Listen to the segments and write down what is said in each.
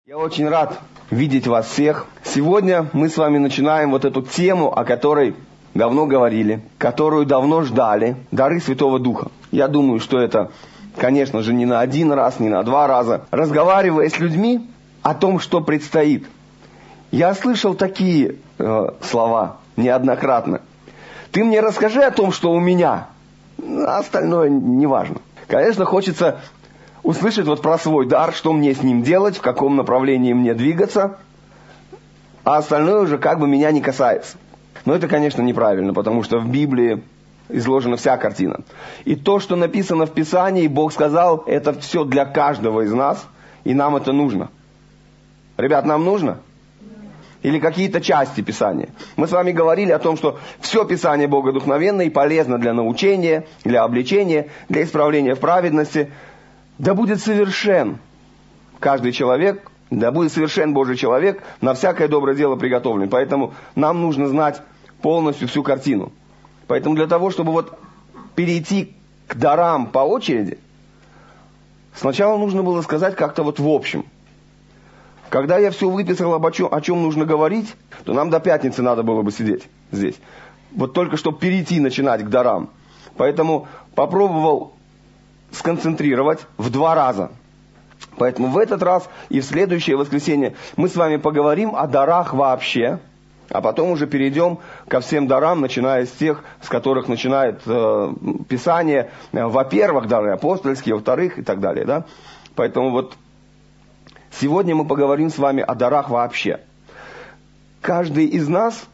Я очень рад видеть вас всех. Сегодня мы с вами начинаем вот эту тему, о которой давно говорили, которую давно ждали, дары Святого Духа. Я думаю, что это, конечно же, не на один раз, не на два раза. Разговаривая с людьми о том, что предстоит, я слышал такие слова неоднократно. Ты мне расскажи о том, что у меня, а остальное не важно. Конечно, хочется услышать вот про свой дар, что мне с ним делать, в каком направлении мне двигаться, а остальное уже как бы меня не касается. Но это, конечно, неправильно, потому что в Библии изложена вся картина. И то, что написано в Писании, Бог сказал, это все для каждого из нас, и нам это нужно. Ребят, нам нужно? Или какие-то части Писания? Мы с вами говорили о том, что все Писание богодухновенно и полезно для научения, для обличения, для исправления в праведности. Да будет совершен каждый человек, да будет совершен Божий человек, на всякое доброе дело приготовлен. Поэтому нам нужно знать полностью всю картину. Поэтому для того, чтобы вот перейти к дарам по очереди, сначала нужно было сказать как-то вот в общем. Когда я все выписал, о чем нужно говорить, то нам до пятницы надо было бы сидеть здесь. Вот только чтобы перейти, начинать к дарам. Поэтому попробовал сконцентрировать в 2 раза. Поэтому в этот раз и в следующее воскресенье мы с вами поговорим о дарах вообще, а потом уже перейдем ко всем дарам, начиная с тех, с которых начинает Писание. Во-первых, дары апостольские, во-вторых и так далее. Да? Поэтому вот сегодня мы поговорим с вами о дарах вообще. Каждый из нас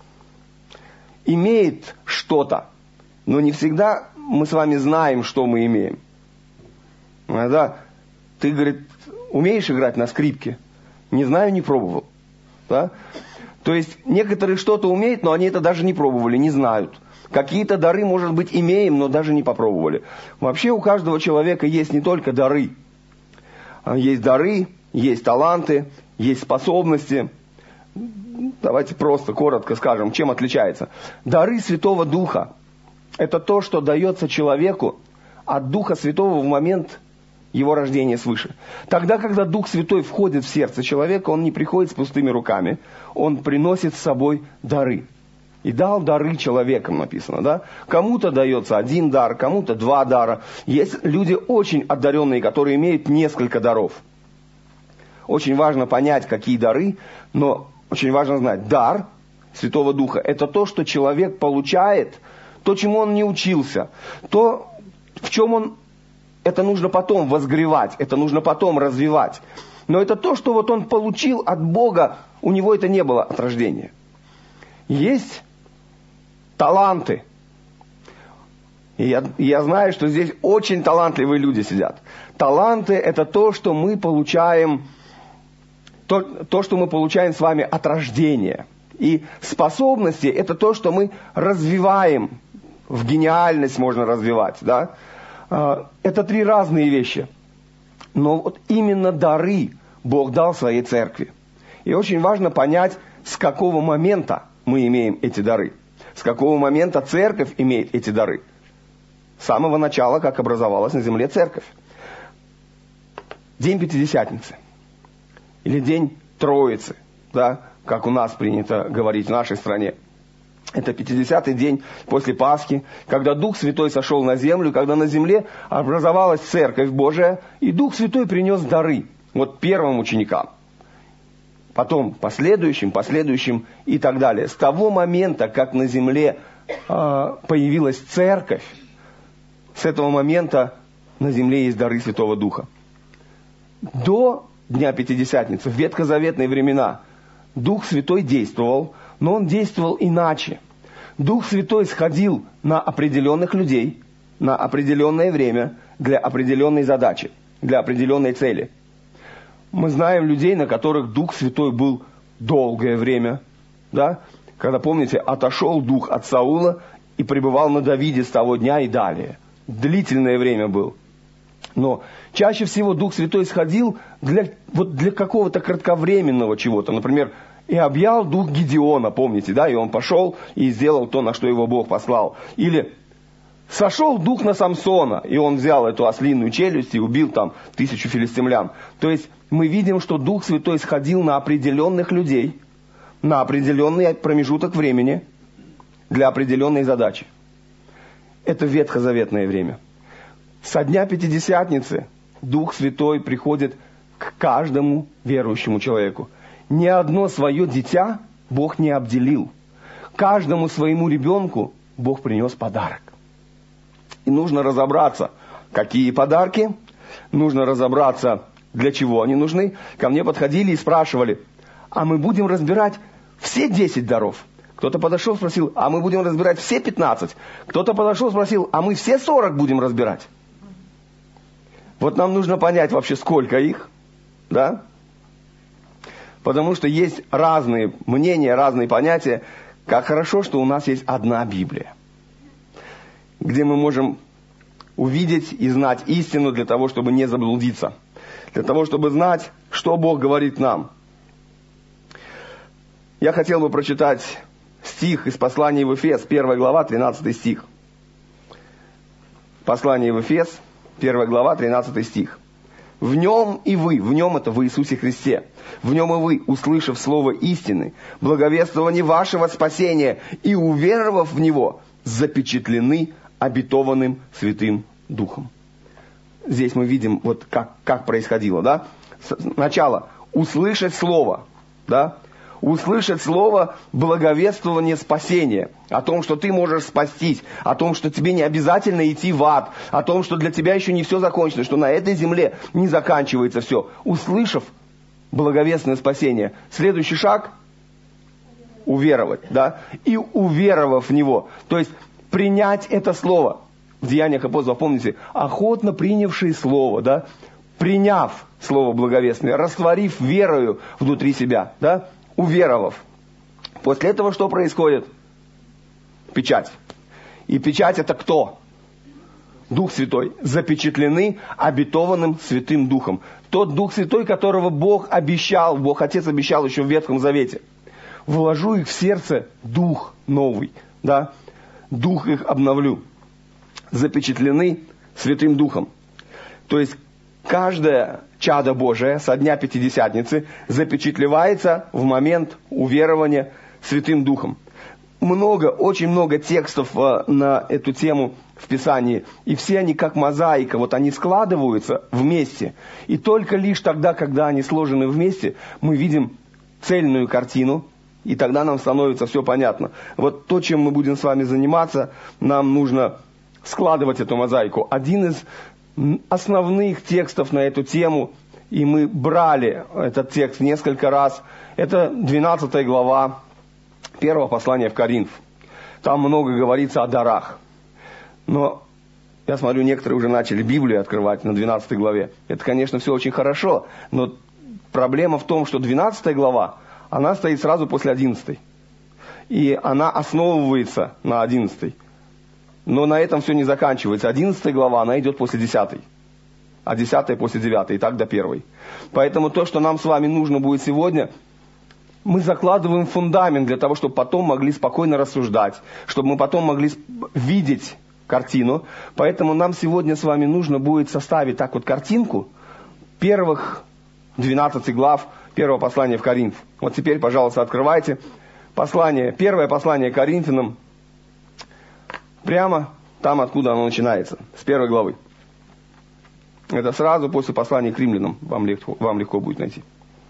имеет что-то, но не всегда мы с вами знаем, что мы имеем. Иногда ты, говорит, умеешь играть на скрипке? Не знаю, не пробовал. Да? То есть некоторые что-то умеют, но они это даже не пробовали, не знают. Какие-то дары, может быть, имеем, но даже не попробовали. Вообще у каждого человека есть не только дары. Есть дары, есть таланты, есть способности. Давайте просто, коротко скажем, чем отличается. Дары Святого Духа – это то, что дается человеку от Духа Святого в момент его рождения свыше. Тогда, когда Дух Святой входит в сердце человека, он не приходит с пустыми руками, он приносит с собой дары. И дал дары человекам, написано, да? Кому-то дается 1 дар, кому-то 2 дара. Есть люди очень одаренные, которые имеют несколько даров. Очень важно понять, какие дары, но очень важно знать, дар Святого Духа – это то, что человек получает, то, чему он не учился, то, в чем он, это нужно потом возгревать, это нужно потом развивать. Но это то, что вот он получил от Бога, у него это не было от рождения. Есть таланты. И я знаю, что здесь очень талантливые люди сидят. Таланты – это то, что мы получаем, то, что мы получаем с вами от рождения. И способности – это то, что мы развиваем. В гениальность можно развивать, да? Это 3 разные вещи. Но вот именно дары Бог дал своей церкви. И очень важно понять, с какого момента мы имеем эти дары. С какого момента церковь имеет эти дары. С самого начала, как образовалась на земле церковь. День Пятидесятницы. Или День Троицы, да? Как у нас принято говорить в нашей стране. Это 50-й день после Пасхи, когда Дух Святой сошел на землю, когда на земле образовалась Церковь Божия, и Дух Святой принес дары. Вот первым ученикам, потом последующим и так далее. С того момента, как на земле появилась Церковь, с этого момента на земле есть дары Святого Духа. До Дня Пятидесятницы, в ветхозаветные времена, Дух Святой действовал, но он действовал иначе. Дух Святой сходил на определенных людей, на определенное время, для определенной задачи, для определенной цели. Мы знаем людей, на которых Дух Святой был долгое время. Да? Когда, помните, отошел Дух от Саула и пребывал на Давиде с того дня и далее. Длительное время был. Но чаще всего Дух Святой сходил для какого-то кратковременного чего-то. Например, и объял дух Гедеона, помните, да? И он пошел и сделал то, на что его Бог послал. Или Сошел дух на Самсона, и он взял эту ослиную челюсть и убил там 1000 филистимлян. То есть мы видим, что Дух Святой сходил на определенных людей, на определенный промежуток времени, для определенной задачи. Это ветхозаветное время. Со дня Пятидесятницы Дух Святой приходит к каждому верующему человеку. Ни одно свое дитя Бог не обделил. Каждому своему ребенку Бог принес подарок. И нужно разобраться, какие подарки, нужно разобраться, для чего они нужны. Ко мне подходили и спрашивали, а мы будем разбирать все 10 даров? Кто-то подошел, спросил, а мы будем разбирать все 15? Кто-то подошел, спросил, а мы все 40 будем разбирать? Вот нам нужно понять вообще, сколько их, да? Потому что есть разные мнения, разные понятия. Как хорошо, что у нас есть одна Библия, где мы можем увидеть и знать истину для того, чтобы не заблудиться, для того, чтобы знать, что Бог говорит нам. Я хотел бы прочитать стих из послания в Ефес, 1 глава, 13 стих. Послание в Ефес, 1 глава, 13 стих. «В нем и вы, в нем это в Иисусе Христе, в нем и вы, услышав слово истины, благовествование вашего спасения и уверовав в него, запечатлены обетованным Святым Духом». Здесь мы видим, вот как происходило, да? Сначала услышать слово, да? Услышать слово благовествование спасения, о том, что ты можешь спастись, о том, что тебе не обязательно идти в ад, о том, что для тебя еще не все закончено, что на этой земле не заканчивается все. Услышав благовестное спасение, следующий шаг – уверовать, да? И уверовав в него, то есть принять это слово. В Деяниях апостолов, помните, охотно принявшие слово, да? Приняв слово благовестное, растворив верою внутри себя, да? Уверовав. После этого что происходит? Печать. И печать это кто? Дух Святой. Запечатлены обетованным Святым Духом. Тот Дух Святой, которого Бог обещал, Бог Отец обещал еще в Ветхом Завете. Вложу их в сердце Дух новый. Да? Дух их обновлю. Запечатлены Святым Духом. То есть каждое чадо Божие со дня Пятидесятницы запечатлевается в момент уверования Святым Духом. Очень много текстов на эту тему в Писании. И все они как мозаика, вот они складываются вместе. И только лишь тогда, когда они сложены вместе, мы видим цельную картину. И тогда нам становится все понятно. Вот то, чем мы будем с вами заниматься, нам нужно складывать эту мозаику. Один из основных текстов на эту тему, и мы брали этот текст несколько раз, это 12 глава 1 послания в Коринф. Там много говорится о дарах. Но я смотрю, некоторые уже начали Библию открывать на 12 главе. Это, конечно, все очень хорошо, но проблема в том, что 12 глава, она стоит сразу после 11. И она основывается на 11. Но на этом все не заканчивается. 11 глава, она идет после 10. А 10 после 9. И так до 1. Поэтому то, что нам с вами нужно будет сегодня, мы закладываем фундамент для того, чтобы потом могли спокойно рассуждать, чтобы мы потом могли видеть картину. Поэтому нам сегодня с вами нужно будет составить так вот картинку первых 12 глав первого послания в Коринф. Вот теперь, пожалуйста, открывайте первое послание Коринфянам, прямо там, откуда оно начинается, с 1 главы. Это сразу после послания к римлянам вам легко будет найти.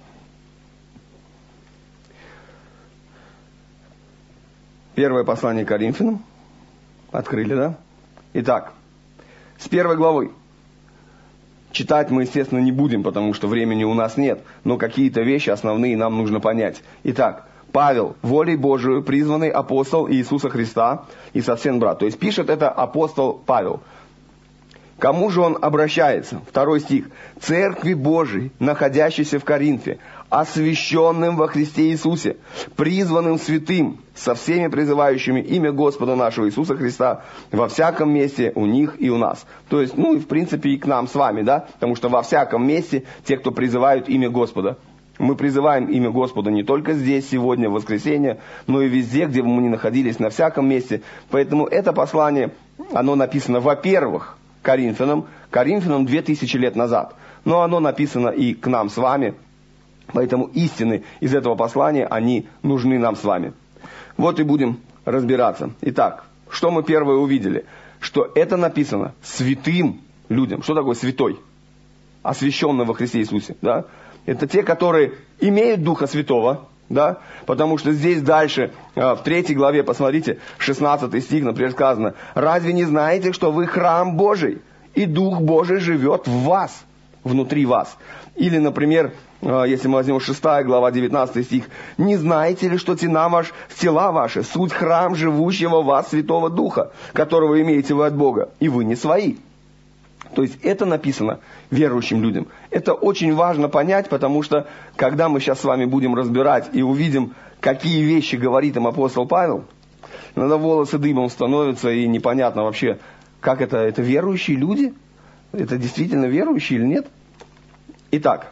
Первое послание к Коринфянам. Открыли, да? Итак, с 1 главы. Читать мы, естественно, не будем, потому что времени у нас нет. Но какие-то вещи основные нам нужно понять. Итак, Павел, волей Божией призванный апостол Иисуса Христа и совсем брат. То есть пишет это апостол Павел. Кому же он обращается? 2 стих. Церкви Божией, находящейся в Коринфе, освященным во Христе Иисусе, призванным святым, со всеми призывающими имя Господа нашего Иисуса Христа во всяком месте у них и у нас. То есть, и в принципе и к нам с вами, да? Потому что во всяком месте те, кто призывают имя Господа, Мы призываем имя Господа не только здесь, сегодня, в воскресенье, но и везде, где бы мы ни находились, на всяком месте. Поэтому это послание, оно написано, во-первых, Коринфянам 2000 лет назад. Но оно написано и к нам с вами. Поэтому истины из этого послания, они нужны нам с вами. Вот и будем разбираться. Итак, что мы первое увидели? Что это написано святым людям. Что такое святой? Освященный во Христе Иисусе. Да? Это те, которые имеют Духа Святого. Да? Потому что здесь дальше, в 3 главе, посмотрите, 16 стих, например, сказано: «Разве не знаете, что вы храм Божий, и Дух Божий живет в вас, внутри вас?» Или, например, если мы возьмем 6 глава, 19 стих: «Не знаете ли, что тела ваши, суть храм живущего в вас Святого Духа, которого имеете вы от Бога, и вы не свои?» То есть это написано верующим людям. Это очень важно понять, потому что когда мы сейчас с вами будем разбирать и увидим, какие вещи говорит им апостол Павел, иногда волосы дыбом становятся, и непонятно вообще, как это верующие люди? Это действительно верующие или нет? Итак,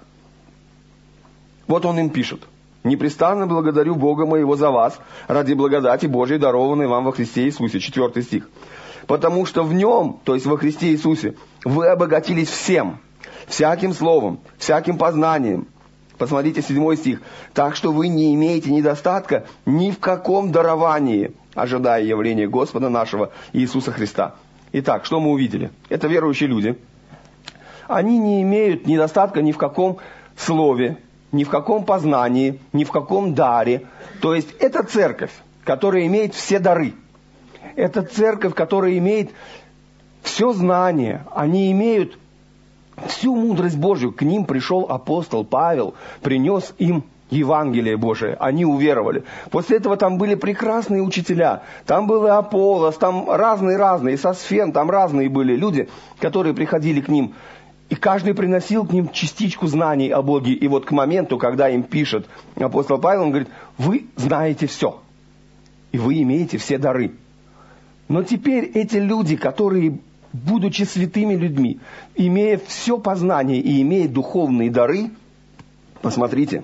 вот он им пишет: «Непрестанно благодарю Бога моего за вас, ради благодати Божией, дарованной вам во Христе Иисусе». 4 стих. «Потому что в Нем, то есть во Христе Иисусе, вы обогатились всем, всяким словом, всяким познанием». Посмотрите 7 стих. «Так что вы не имеете недостатка ни в каком даровании, ожидая явления Господа нашего Иисуса Христа». Итак, что мы увидели? Это верующие люди. Они не имеют недостатка ни в каком слове, ни в каком познании, ни в каком даре. То есть это церковь, которая имеет все дары. Это церковь, которая имеет все знание. Они имеют всю мудрость Божью. К ним пришел апостол Павел, принес им Евангелие Божие. Они уверовали. После этого там были прекрасные учителя. Там был и Аполлос, там разные, и Сосфен, там разные были люди, которые приходили к ним. И каждый приносил к ним частичку знаний о Боге. И вот к моменту, когда им пишет апостол Павел, он говорит: вы знаете все. И вы имеете все дары. Но теперь эти люди, которые, будучи святыми людьми, имея все познание и имея духовные дары, посмотрите,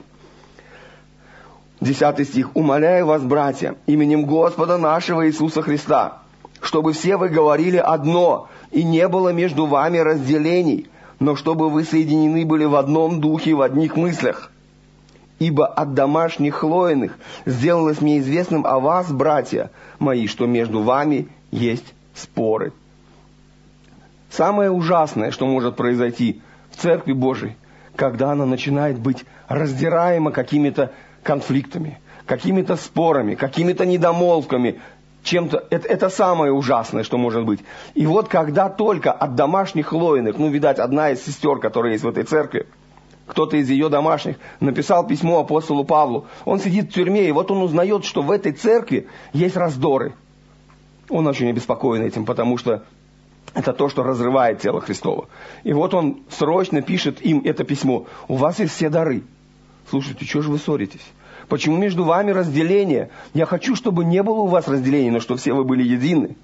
10 стих: «Умоляю вас, братья, именем Господа нашего Иисуса Христа, чтобы все вы говорили одно, и не было между вами разделений, но чтобы вы соединены были в одном духе, в одних мыслях. Ибо от домашних хлоиных сделалось мне известным о вас, братья мои, что между вами есть споры». Самое ужасное, что может произойти в Церкви Божией, когда она начинает быть раздираема какими-то конфликтами, какими-то спорами, какими-то недомолвками, чем-то, это самое ужасное, что может быть. И вот когда только от домашних хлоиных, видать, одна из сестер, которая есть в этой церкви, кто-то из ее домашних, написал письмо апостолу Павлу. Он сидит в тюрьме, и вот он узнает, что в этой церкви есть раздоры. Он очень обеспокоен этим, потому что это то, что разрывает тело Христово. И вот он срочно пишет им это письмо: «У вас есть все дары. Слушайте, что же вы ссоритесь? Почему между вами разделение? Я хочу, чтобы не было у вас разделения, но чтобы все вы были едины».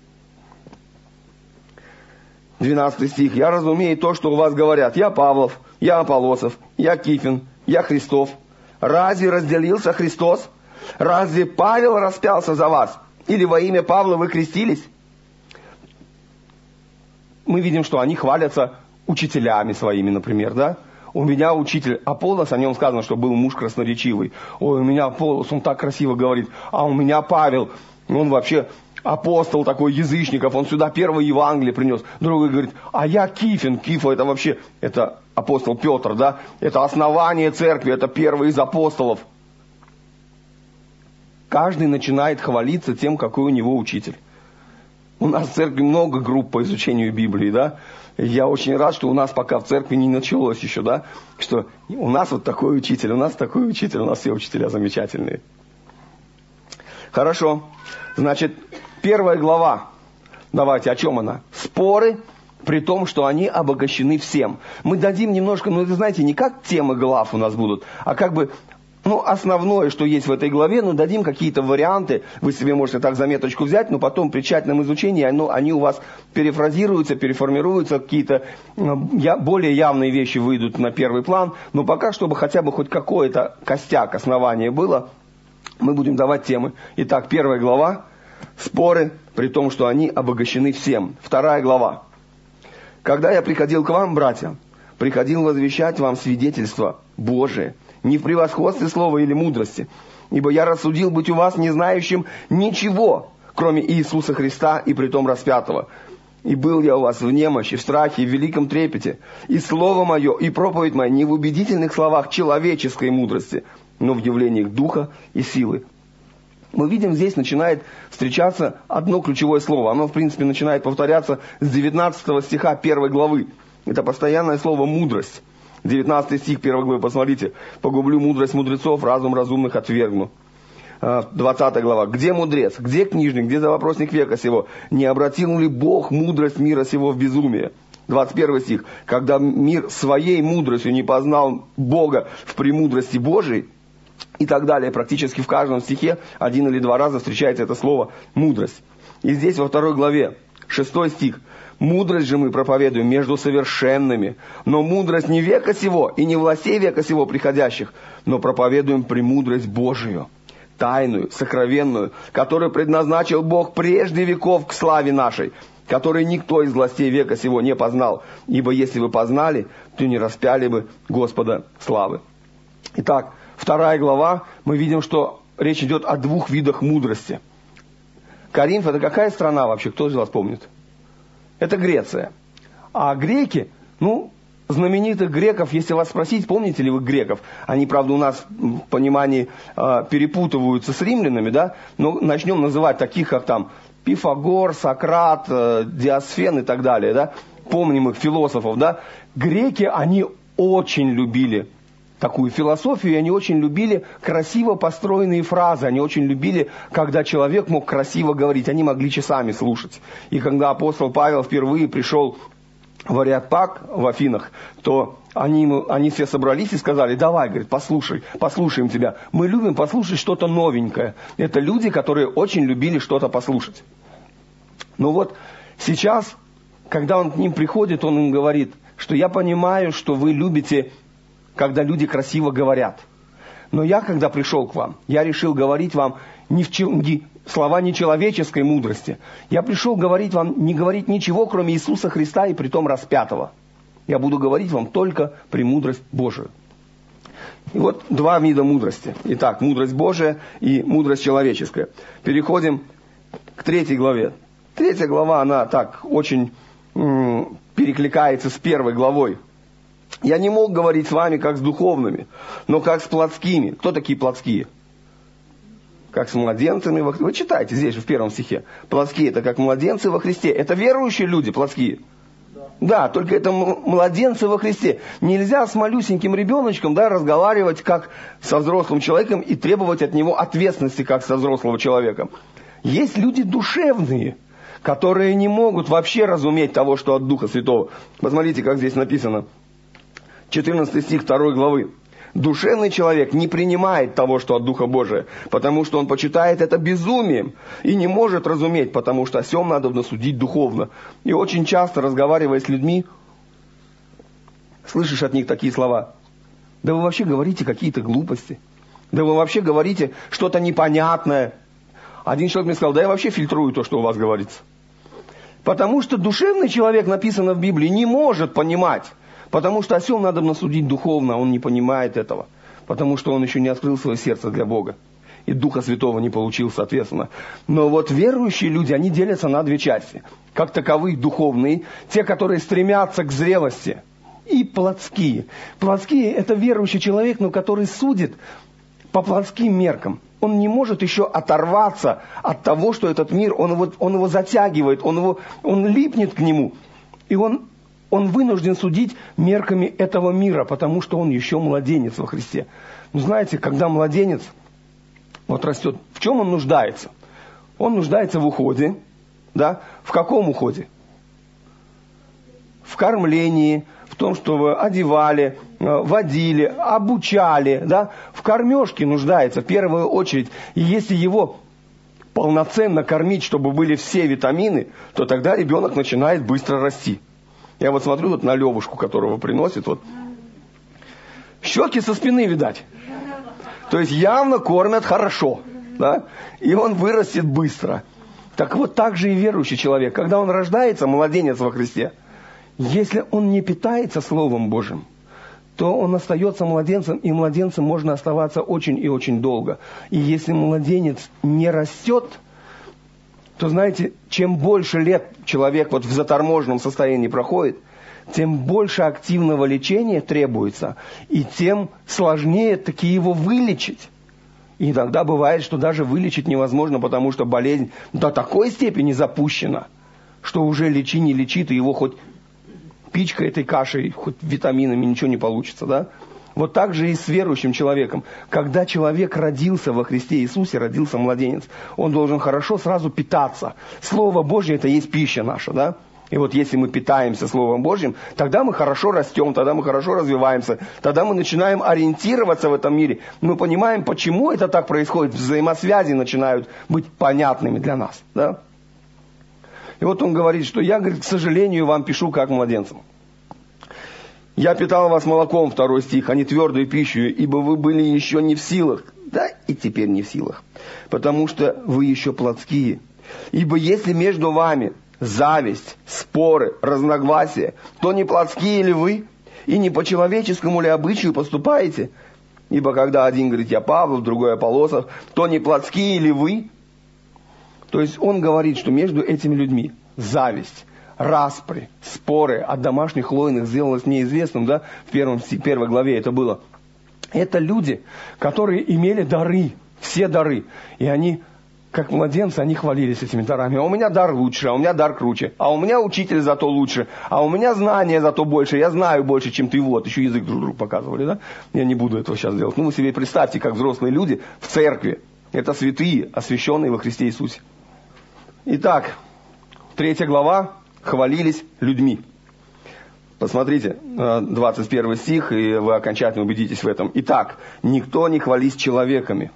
12 стих. «Я разумею то, что у вас говорят. Я Павлов, я Аполлосов, я Кифин, я Христов. Разве разделился Христос? Разве Павел распялся за вас? Или во имя Павла вы крестились?» Мы видим, что они хвалятся учителями своими, например, да? У меня учитель Аполлос, о нем сказано, что был муж красноречивый. Ой, у меня Аполлос, он так красиво говорит. А у меня Павел, он вообще апостол такой язычников, он сюда первое Евангелие принес. Другой говорит: а я Кифин. Кифа это вообще, это апостол Петр, да? Это основание церкви, это первый из апостолов. Каждый начинает хвалиться тем, какой у него учитель. У нас в церкви много групп по изучению Библии, да? Я очень рад, что у нас пока в церкви не началось еще, да? Что у нас вот такой учитель, у нас такой учитель, у нас все учителя замечательные. Хорошо. Значит, 1 глава. Давайте, о чем она? Споры, при том, что они обогащены всем. Мы дадим немножко, это знаете, не как темы глав у нас будут, а как бы основное, что есть в этой главе, дадим какие-то варианты. Вы себе можете так заметочку взять, но потом при тщательном изучении они у вас перефразируются, переформируются, какие-то более явные вещи выйдут на первый план. Но пока, чтобы хотя бы хоть какой-то костяк, основание было, мы будем давать темы. Итак, 1 глава. Споры, при том, что они обогащены всем. 2 глава. «Когда я приходил к вам, братья, приходил возвещать вам свидетельство Божие, не в превосходстве слова или мудрости, ибо я рассудил быть у вас не знающим ничего, кроме Иисуса Христа и притом распятого. И был я у вас в немощи, в страхе и в великом трепете, и слово мое, и проповедь моя не в убедительных словах человеческой мудрости, но в явлениях духа и силы». Мы видим, здесь начинает встречаться одно ключевое слово. Оно, в принципе, начинает повторяться с 19 стиха 1 главы. Это постоянное слово «мудрость». 19 стих 1 главы, посмотрите. «Погублю мудрость мудрецов, разум разумных отвергну». 20 глава. «Где мудрец? Где книжник? Где завопросник века сего? Не обратил ли Бог мудрость мира сего в безумие?» 21 стих. «Когда мир своей мудростью не познал Бога в премудрости Божией», и так далее. Практически в каждом стихе 1 или 2 раза встречается это слово «мудрость». И здесь во 2 главе, 6 стих. «Мудрость же мы проповедуем между совершенными, но мудрость не века сего и не властей века сего приходящих, но проповедуем премудрость Божию, тайную, сокровенную, которую предназначил Бог прежде веков к славе нашей, которой никто из властей века сего не познал, ибо если бы познали, то не распяли бы Господа славы». Итак, 2 глава, мы видим, что речь идет о 2 видах мудрости. Коринф — это какая страна вообще? Кто из вас помнит? Это Греция. А греки, знаменитых греков, если вас спросить, помните ли вы греков? Они, правда, у нас в понимании перепутываются с римлянами, да? Но начнем называть таких, как там Пифагор, Сократ, Диосфен и так далее, да? Помним их, философов, да? Греки, они очень любили такую философию, и они очень любили красиво построенные фразы, они очень любили, когда человек мог красиво говорить, они могли часами слушать. И когда апостол Павел впервые пришел в Ареопаг в Афинах, то они все собрались и сказали: давай, говорит, послушаем тебя. Мы любим послушать что-то новенькое. Это люди, которые очень любили что-то послушать. Но вот сейчас, когда он к ним приходит, он им говорит, что я понимаю, что вы любите, когда люди красиво говорят. Но я, когда пришел к вам, я решил говорить вам слова нечеловеческой мудрости. Я пришел говорить вам, не говорить ничего, кроме Иисуса Христа и притом распятого. Я буду говорить вам только премудрость Божию. И вот 2 вида мудрости. Итак, мудрость Божия и мудрость человеческая. Переходим к 3 главе. 3 глава, она так очень перекликается с 1 главой. «Я не мог говорить с вами, как с духовными, но как с плотскими». Кто такие плотские? Как с младенцами. Вы читаете здесь же в 1 стихе. Плотские — это как младенцы во Христе. Это верующие люди плотские. Да, только это младенцы во Христе. Нельзя с малюсеньким ребеночком, разговаривать как со взрослым человеком и требовать от него ответственности, как со взрослого человека. Есть люди душевные, которые не могут вообще разуметь того, что от Духа Святого. Посмотрите, как здесь написано. 14 стих 2 главы. «Душевный человек не принимает того, что от Духа Божия, потому что он почитает это безумием и не может разуметь, потому что о сем надо судить духовно». И очень часто, разговаривая с людьми, слышишь от них такие слова: «Да вы вообще говорите какие-то глупости, да вы вообще говорите что-то непонятное». Один человек мне сказал: «Да я вообще фильтрую то, что у вас говорится». Потому что душевный человек, написано в Библии, не может понимать. Потому что о сем надо судить духовно, он не понимает этого. Потому что он еще не открыл свое сердце для Бога. И Духа Святого не получил, соответственно. Но вот верующие люди, они делятся на 2 части. Как таковые духовные, те, которые стремятся к зрелости. И плотские. Плотские — это верующий человек, но который судит по плотским меркам. Он не может еще оторваться от того, что этот мир, он его затягивает, он липнет к нему. И он вынужден судить мерками этого мира, потому что он еще младенец во Христе. Знаете, когда младенец растет, в чем он нуждается? Он нуждается в уходе. Да? В каком уходе? В кормлении, в том, чтобы одевали, водили, обучали, да, в кормежке нуждается в первую очередь. И если его полноценно кормить, чтобы были все витамины, то тогда ребенок начинает быстро расти. Я вот смотрю вот на Левушку, которого приносит, вот. Щеки со спины, видать. То есть явно кормят хорошо, да, и он вырастет быстро. Так вот так же и верующий человек, когда он рождается, младенец во Христе, если он не питается Словом Божьим, то он остается младенцем, и младенцем можно оставаться очень и очень долго. И если младенец не растет, то, знаете, чем больше лет человек вот в заторможенном состоянии проходит, тем больше активного лечения требуется, и тем сложнее таки его вылечить. И иногда бывает, что даже вылечить невозможно, потому что болезнь до такой степени запущена, что уже лечи, не лечи, ты его хоть пичкой этой кашей, хоть витаминами, ничего не получится, да? Вот так же и с верующим человеком. Когда человек родился во Христе Иисусе, родился младенец, он должен хорошо сразу питаться. Слово Божье – это есть пища наша, да? И вот если мы питаемся Словом Божьим, тогда мы хорошо растем, тогда мы хорошо развиваемся, тогда мы начинаем ориентироваться в этом мире. Мы понимаем, почему это так происходит, взаимосвязи начинают быть понятными для нас, да? И вот он говорит, что я, говорит, к сожалению, вам пишу как младенцам. Я питал вас молоком, 2 стих, а не твердой пищей, ибо вы были еще не в силах, да и теперь не в силах, потому что вы еще плотские. Ибо если между вами зависть, споры, разногласия, то не плотские ли вы, и не по человеческому ли обычаю поступаете? Ибо когда один говорит, я Павлов, другой Аполлосов, то не плотские ли вы? То есть он говорит, что между этими людьми зависть, распри, споры от домашних лойных сделалось неизвестным, да, в первой главе это было. Это люди, которые имели дары, все дары, и они, как младенцы, они хвалились этими дарами. А у меня дар лучше, а у меня дар круче, а у меня учитель зато лучше, а у меня знания зато больше, я знаю больше, чем ты, вот, еще язык друг другу показывали, да? Я не буду этого сейчас делать. Ну, вы себе представьте, как взрослые люди в церкви, это святые, освященные во Христе Иисусе. Итак, 3 глава, хвалились людьми. Посмотрите, 21 стих, и вы окончательно убедитесь в этом. Итак, никто не хвались человеками.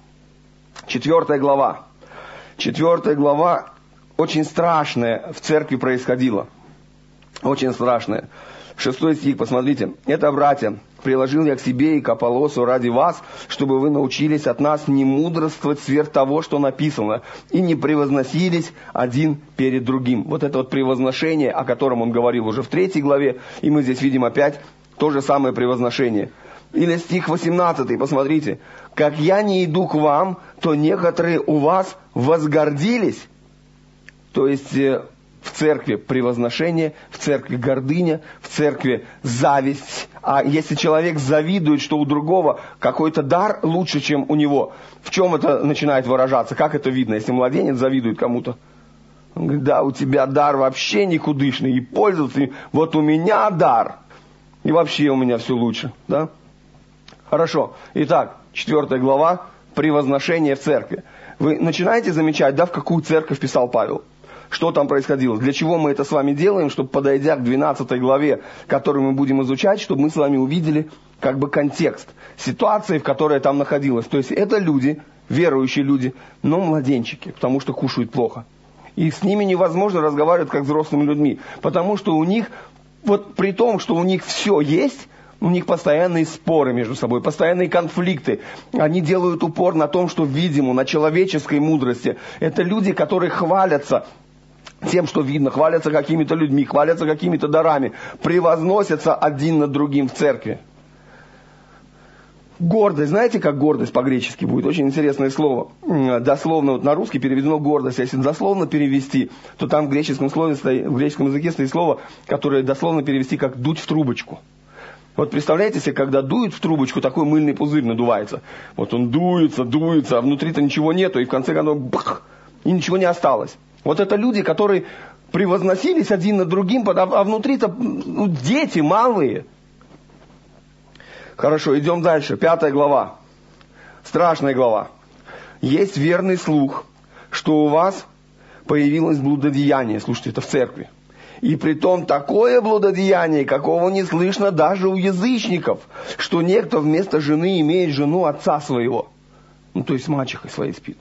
4 глава. 4 глава очень страшная в церкви происходила. Очень страшная. 6 стих, посмотрите. Это, братья, приложил я к себе и к Аполлосу ради вас, чтобы вы научились от нас не мудрствовать сверх того, что написано, и не превозносились один перед другим. Вот это вот превозношение, о котором он говорил уже в 3 главе, и мы здесь видим опять то же самое превозношение. Или стих 18, посмотрите. «Как я не иду к вам, то некоторые у вас возгордились». То есть в церкви превозношение, в церкви гордыня, в церкви зависть. А если человек завидует, что у другого какой-то дар лучше, чем у него, в чем это начинает выражаться? Как это видно, если младенец завидует кому-то? Он говорит, да, у тебя дар вообще никудышный, и пользоваться им. Вот у меня дар, и вообще у меня все лучше, да? Хорошо. Итак, 4 глава, превозношение в церкви. Вы начинаете замечать, да, в какую церковь писал Павел? Что там происходило? Для чего мы это с вами делаем? Чтобы, подойдя к 12 главе, которую мы будем изучать, чтобы мы с вами увидели как бы контекст ситуации, в которой там находилась. То есть это люди, верующие люди, но младенчики, потому что кушают плохо. И с ними невозможно разговаривать как с взрослыми людьми, потому что у них, вот при том, что у них все есть, у них постоянные споры между собой, постоянные конфликты. Они делают упор на том, что видимо, на человеческой мудрости. Это люди, которые хвалятся тем, что видно, хвалятся какими-то людьми, хвалятся какими-то дарами, превозносятся один над другим в церкви. Гордость, знаете, как гордость по-гречески будет? Очень интересное слово. Дословно, вот на русский переведено гордость. Если дословно перевести, то там в греческом языке стоит слово, которое дословно перевести как «дуть в трубочку». Вот представляете себе, когда дует в трубочку, такой мыльный пузырь надувается. Вот он дуется, а внутри-то ничего нету, и в конце концов, бах, и ничего не осталось. Вот это люди, которые превозносились один над другим, а внутри-то дети малые. Хорошо, идем дальше. 5 глава. Страшная глава. Есть верный слух, что у вас появилось блудодеяние. Слушайте, это в церкви. И притом такое блудодеяние, какого не слышно даже у язычников, что некто вместо жены имеет жену отца своего. Ну, то есть с мачехой своей спит.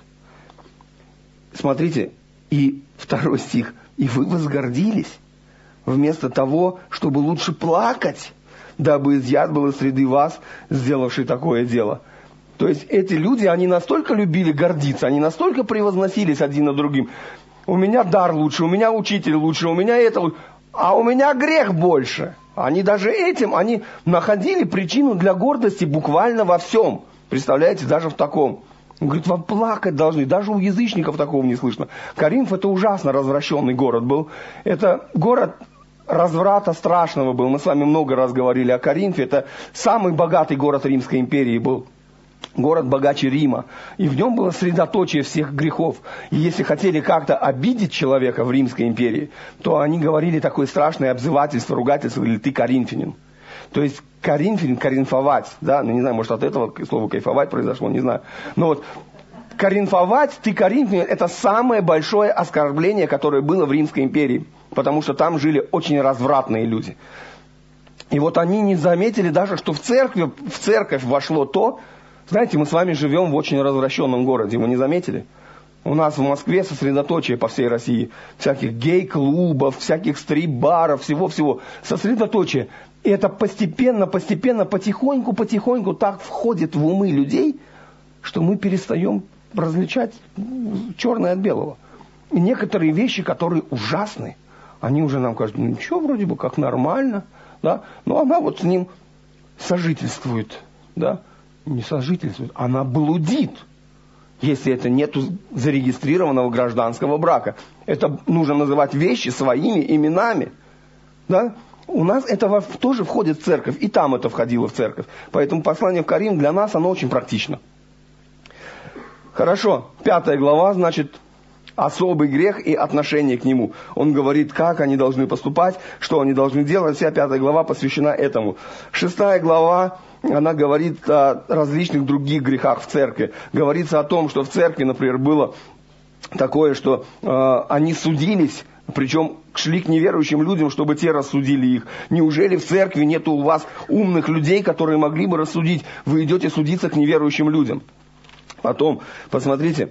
Смотрите, и 2 стих. И вы возгордились, вместо того, чтобы лучше плакать, дабы изъят был из среды вас, сделавший такое дело. То есть эти люди, они настолько любили гордиться, они настолько превозносились один над другим. У меня дар лучше, у меня учитель лучше, у меня это лучше, а у меня грех больше. Они даже этим, они находили причину для гордости буквально во всем. Представляете, даже в таком. Он говорит, вам плакать должны. Даже у язычников такого не слышно. Коринф это ужасно развращенный город был. Это город разврата страшного был. Мы с вами много раз говорили о Коринфе. Это самый богатый город Римской империи был. Город богаче Рима. И в нем было средоточие всех грехов. И если хотели как-то обидеть человека в Римской империи, то они говорили такое страшное обзывательство, ругательство, говорили, ты коринфянин. То есть коринфянин, коринфовать, да, ну не знаю, может от этого слова кайфовать произошло, не знаю. Но вот коринфовать, ты коринфянин, это самое большое оскорбление, которое было в Римской империи. Потому что там жили очень развратные люди. И вот они не заметили даже, что в церковь вошло то, знаете, мы с вами живем в очень развращенном городе, вы не заметили? У нас в Москве сосредоточие по всей России всяких гей-клубов, всяких стрип-баров, всего-всего. Сосредоточие. И это постепенно, потихоньку так входит в умы людей, что мы перестаем различать черное от белого. И некоторые вещи, которые ужасны, они уже нам кажутся, ну ничего, вроде бы как нормально, да, но она вот с ним сожительствует, да, не сожительствует, она блудит, если это нет зарегистрированного гражданского брака. Это нужно называть вещи своими именами, да. У нас это тоже входит в церковь, и там это входило в церковь. Поэтому послание в Коринф для нас, оно очень практично. Хорошо, 5 глава, значит, особый грех и отношение к нему. Он говорит, как они должны поступать, что они должны делать. Вся 5 глава посвящена этому. 6 глава, она говорит о различных других грехах в церкви. Говорится о том, что в церкви, например, было такое, что они судились, причем шли к неверующим людям, чтобы те рассудили их. Неужели в церкви нет у вас умных людей, которые могли бы рассудить? Вы идете судиться к неверующим людям. Потом, посмотрите,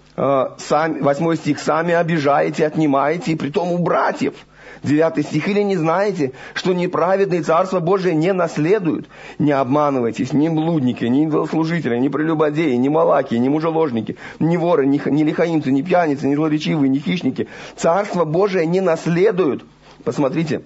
8 стих. «Сами обижаете, отнимаете, и притом у братьев». 9 стих. «Или не знаете, что неправедные Царство Божие не наследуют? Не обманывайтесь, ни блудники, ни идолослужители, ни прелюбодеи, ни малаки, ни мужеложники, ни воры, ни лихаимцы, ни пьяницы, ни злоречивые, ни хищники. Царство Божие не наследуют». Посмотрите.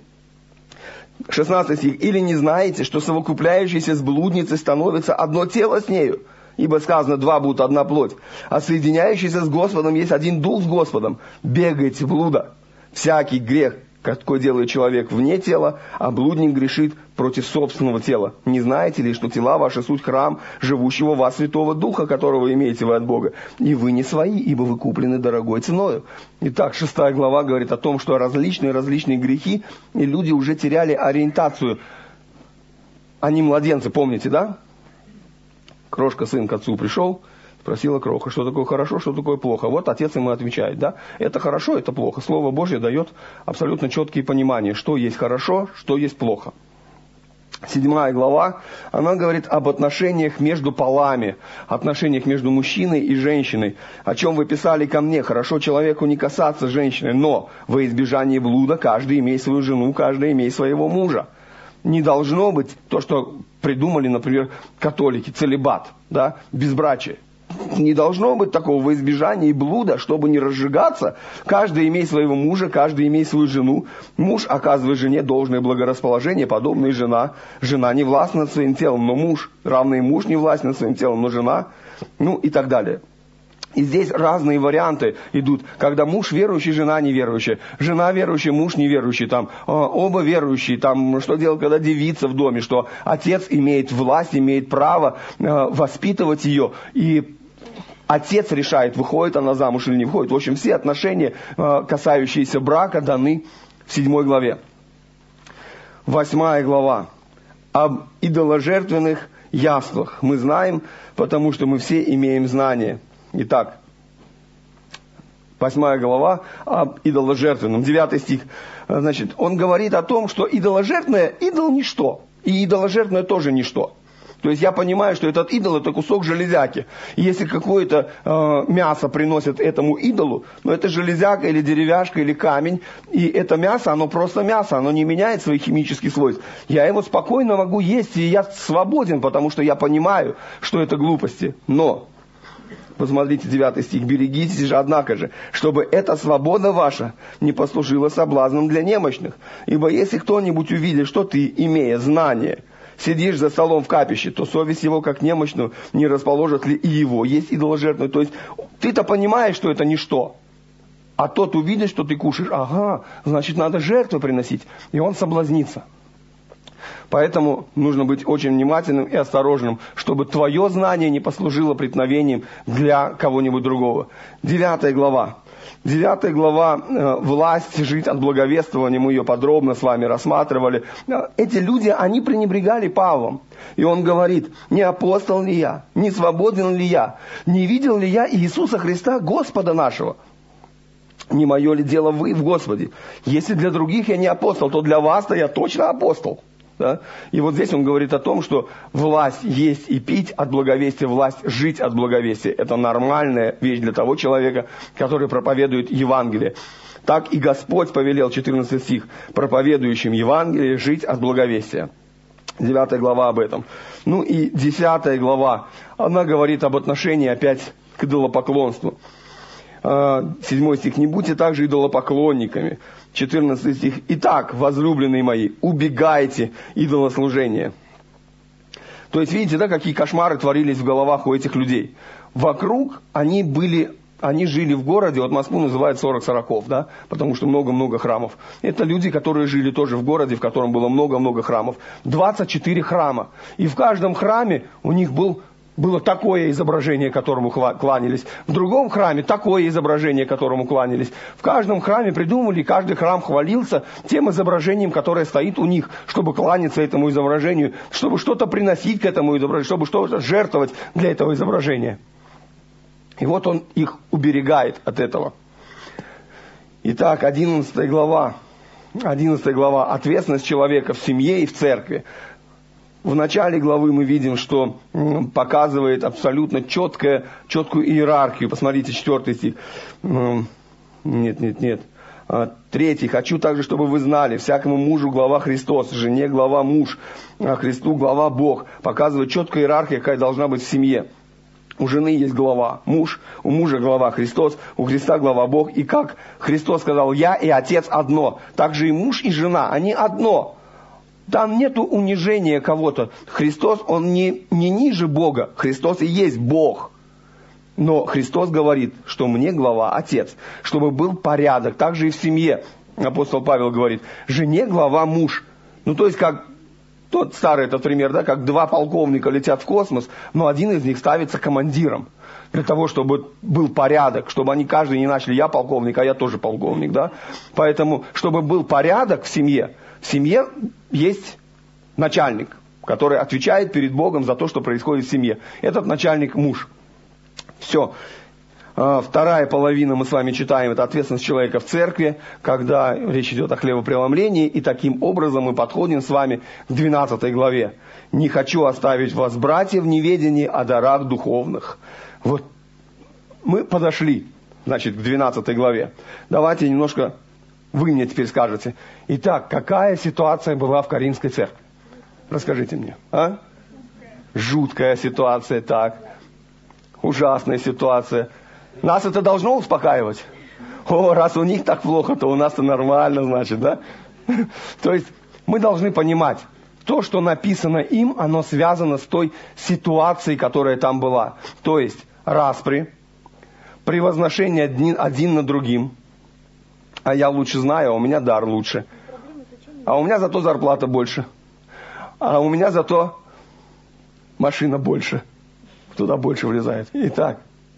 16 стих. «Или не знаете, что совокупляющийся с блудницей становится одно тело с нею? Ибо сказано, 2 будут одна плоть. А соединяющийся с Господом есть один дух с Господом. Бегайте, блуда. Всякий грех, какой делает человек вне тела, а блудник грешит против собственного тела. Не знаете ли, что тела ваши суть храм живущего в вас Святого Духа, которого имеете вы от Бога? И вы не свои, ибо вы куплены дорогой ценою». Итак, 6 глава говорит о том, что различные грехи, и люди уже теряли ориентацию. Они младенцы, помните, да? Крошка, сын к отцу пришел, спросила кроха, что такое хорошо, что такое плохо. Вот отец ему отвечает, да, это хорошо, это плохо. Слово Божье дает абсолютно четкие понимания, что есть хорошо, что есть плохо. 7 глава, она говорит об отношениях между полами, отношениях между мужчиной и женщиной. О чем вы писали ко мне, хорошо человеку не касаться женщины, но во избежание блуда каждый имеет свою жену, каждый имеет своего мужа. Не должно быть то, что придумали, например, католики, целибат, да, безбрачие. Не должно быть такого во избежание блуда, чтобы не разжигаться. Каждый имеет своего мужа, каждый имеет свою жену. Муж оказывает жене должное благорасположение, подобно и жена. Жена не властна над своим телом, но муж, равно и муж не властен над своим телом, но жена, ну и так далее. И здесь разные варианты идут, когда муж верующий, жена неверующая, жена верующая, муж неверующий, там, оба верующие, там, что делать, когда девица в доме, что отец имеет власть, имеет право воспитывать ее, и отец решает, выходит она замуж или не выходит. В общем, все отношения, касающиеся брака, даны в 7 главе. 8 глава. Об идоложертвенных яствах мы знаем, потому что мы все имеем знание. Итак, 8 глава об идоложертвенном, 9 стих. Значит, он говорит о том, что идоложертвенное, идол ничто, и идоложертвенное тоже ничто. То есть я понимаю, что этот идол это кусок железяки. И если какое-то мясо приносят этому идолу, ну это железяка или деревяшка или камень, и это мясо, оно просто мясо, оно не меняет своих химических свойств. Я его спокойно могу есть, и я свободен, потому что я понимаю, что это глупости. Но, посмотрите 9 стих, берегитесь же, однако же, чтобы эта свобода ваша не послужила соблазном для немощных. Ибо если кто-нибудь увидит, что ты, имея знание, сидишь за столом в капище, то совесть его, как немощную, не расположит ли и его есть идоложертвенное. То есть ты-то понимаешь, что это ничто. А тот увидит, что ты кушаешь, ага, значит надо жертву приносить. И он соблазнится. Поэтому нужно быть очень внимательным и осторожным, чтобы твое знание не послужило преткновением для кого-нибудь другого. 9 глава. 9 глава «Власть жить от благовествования», мы ее подробно с вами рассматривали. Эти люди, они пренебрегали Павлом. И он говорит, не апостол ли я, не свободен ли я, не видел ли я Иисуса Христа, Господа нашего? Не мое ли дело вы в Господе? Если для других я не апостол, то для вас-то я точно апостол. Да? И вот здесь он говорит о том, что власть есть и пить от благовестия, власть жить от благовестия. Это нормальная вещь для того человека, который проповедует Евангелие. Так и Господь повелел, 14 стих, проповедующим Евангелие жить от благовестия. 9 глава об этом. Ну и 10 глава, она говорит об отношении опять к идолопоклонству. 7 стих, не будьте также идолопоклонниками. 14 стих, итак, возлюбленные мои, убегайте идолослужения. То есть, видите, да, какие кошмары творились в головах у этих людей. Вокруг они жили в городе, вот Москву называют 40 сороков, да, потому что много-много храмов. Это люди, которые жили тоже в городе, в котором было много-много храмов. 24 храма. И в каждом храме у них было такое изображение, которому кланялись. В другом храме такое изображение, которому кланялись. В каждом храме придумали, каждый храм хвалился тем изображением, которое стоит у них, чтобы кланяться этому изображению, чтобы что-то приносить к этому изображению, чтобы что-то жертвовать для этого изображения. И вот он их уберегает от этого. Итак, 11 глава. 11 глава. Ответственность человека в семье и в церкви. В начале главы мы видим, что показывает абсолютно четкую иерархию. Посмотрите, 4 стих. Нет. 3. Хочу также, чтобы вы знали, всякому мужу глава Христос, жене глава муж, а Христу глава Бог. Показывает четкая иерархия, какая должна быть в семье. У жены есть глава муж, у мужа глава Христос, у Христа глава Бог. И как Христос сказал, я и Отец одно, так же и муж и жена, они одно. Там нету унижения кого-то. Христос, он не ниже Бога. Христос и есть Бог. Но Христос говорит, что мне глава Отец, чтобы был порядок. Так же и в семье. Апостол Павел говорит, жене глава муж. Ну, то есть, как тот старый этот пример, да, как 2 полковника летят в космос, но один из них ставится командиром. Для того, чтобы был порядок, чтобы они каждый не начали, я полковник, а я тоже полковник, да. Поэтому, чтобы был порядок в семье есть начальник, который отвечает перед Богом за то, что происходит в семье. Этот начальник муж. Все. Вторая половина мы с вами читаем, это ответственность человека в церкви, когда речь идет о хлебопреломлении, и таким образом мы подходим с вами к 12 главе. «Не хочу оставить вас, братья, в неведении о дарах духовных». Вот мы подошли, значит, к 12 главе. Давайте немножко вы мне теперь скажете. Итак, какая ситуация была в Коринфской церкви? Расскажите мне. А? Жуткая ситуация, так. Ужасная ситуация. Нас это должно успокаивать? О, раз у них так плохо, то у нас-то нормально, значит, да? То есть мы должны понимать, то, что написано им, оно связано с той ситуацией, которая там была. То есть распри, превозношение один над другим. А я лучше знаю, а у меня дар лучше. А у меня зато зарплата больше. А у меня зато машина больше. Туда больше влезает. Итак,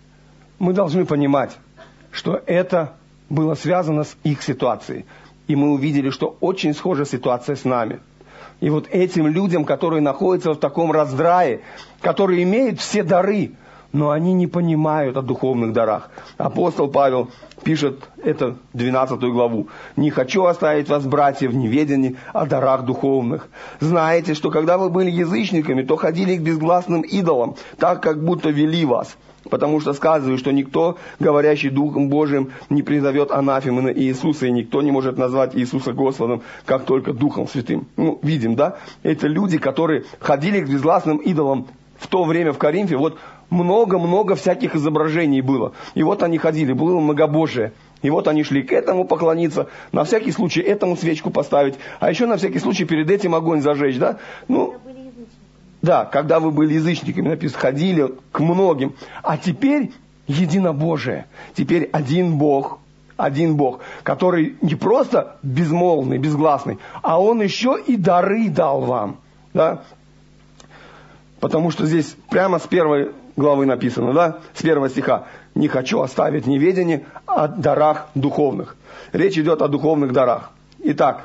мы должны понимать, что это было связано с их ситуацией. И мы увидели, что очень схожа ситуация с нами. И вот этим людям, которые находятся в таком раздрае, которые имеют все дары, но они не понимают о духовных дарах. Апостол Павел пишет это 12 главу. «Не хочу оставить вас, братья, в неведении о дарах духовных. Знаете, что когда вы были язычниками, то ходили к безгласным идолам, так как будто вели вас. Потому что сказываю, что никто, говорящий Духом Божиим, не призовет анафемы на Иисуса, и никто не может назвать Иисуса Господом, как только Духом Святым». Видим, да? Это люди, которые ходили к безгласным идолам в то время в Коринфе. Вот много-много всяких изображений было. И вот они ходили, было многобожие. И вот они шли к этому поклониться, на всякий случай этому свечку поставить, а еще на всякий случай перед этим огонь зажечь, да? Да, когда вы были язычниками, написано, ходили к многим. А теперь единобожие. Теперь один Бог, который не просто безмолвный, безгласный, а Он еще и дары дал вам. Да? Потому что здесь прямо с 1 главы написано, да, с 1 стиха. «Не хочу оставить неведение о дарах духовных». Речь идет о духовных дарах. Итак,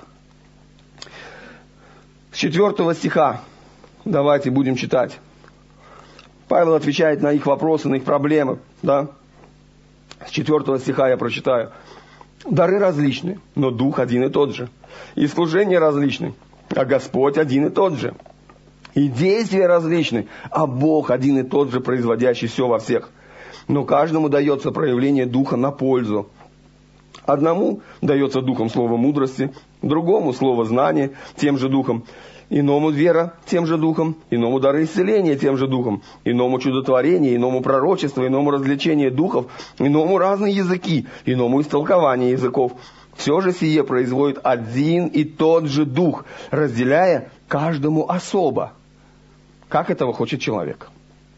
с 4 стиха давайте будем читать. Павел отвечает на их вопросы, на их проблемы. Да? С 4 стиха я прочитаю. «Дары различны, но Дух один и тот же. И служения различны, а Господь один и тот же. И действия различны, а Бог один и тот же, производящий все во всех. Но каждому дается проявление Духа на пользу. Одному дается Духом слово мудрости, другому слово знания тем же Духом, иному вера тем же Духом, иному дары исцеления тем же Духом, иному чудотворение, иному пророчество, иному развлечение духов, иному разные языки, иному истолкование языков. Все же сие производит один и тот же Дух, разделяя каждому особо. Как этого хочет человек?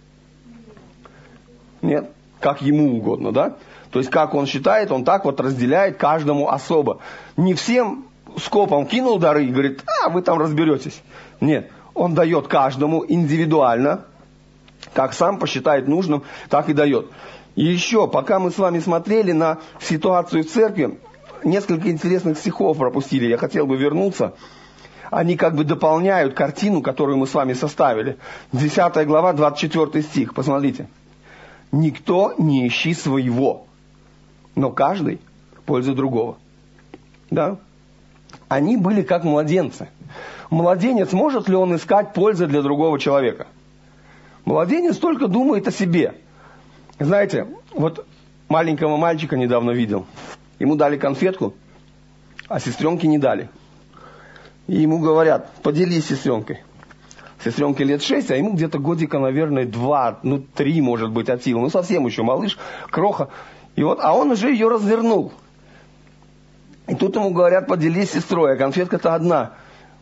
Нет? Как ему угодно, да? То есть, как он считает, он так вот разделяет каждому особо. Не всем скопом кинул дары и говорит, вы там разберетесь. Нет, он дает каждому индивидуально, как сам посчитает нужным, так и дает. И еще, пока мы с вами смотрели на ситуацию в церкви, несколько интересных стихов пропустили, я хотел бы вернуться. Они как бы дополняют картину, которую мы с вами составили. 10 глава, 24 стих, посмотрите. «Никто не ищи своего, но каждый пользу другого». Да? Они были как младенцы. Младенец, может ли он искать пользы для другого человека? Младенец только думает о себе. Знаете, вот маленького мальчика недавно видел. Ему дали конфетку, а сестренке не дали. И ему говорят, поделись с сестренкой. Сестренке лет 6, а ему где-то годика, наверное, 2, 3, может быть, от силы. Совсем еще малыш, кроха. И вот, а он уже ее развернул. И тут ему говорят, поделись с сестрой, а конфетка-то одна.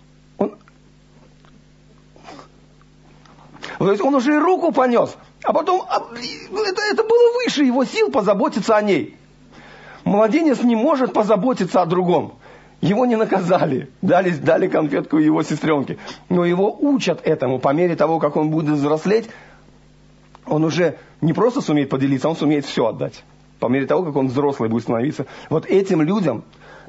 То есть он уже и руку понес, а потом это было выше его сил позаботиться о ней. Младенец не может позаботиться о другом. Его не наказали, дали конфетку его сестренке. Но его учат этому. По мере того, как он будет взрослеть, он уже не просто сумеет поделиться, он сумеет все отдать. По мере того, как он взрослый будет становиться. Вот этим людям...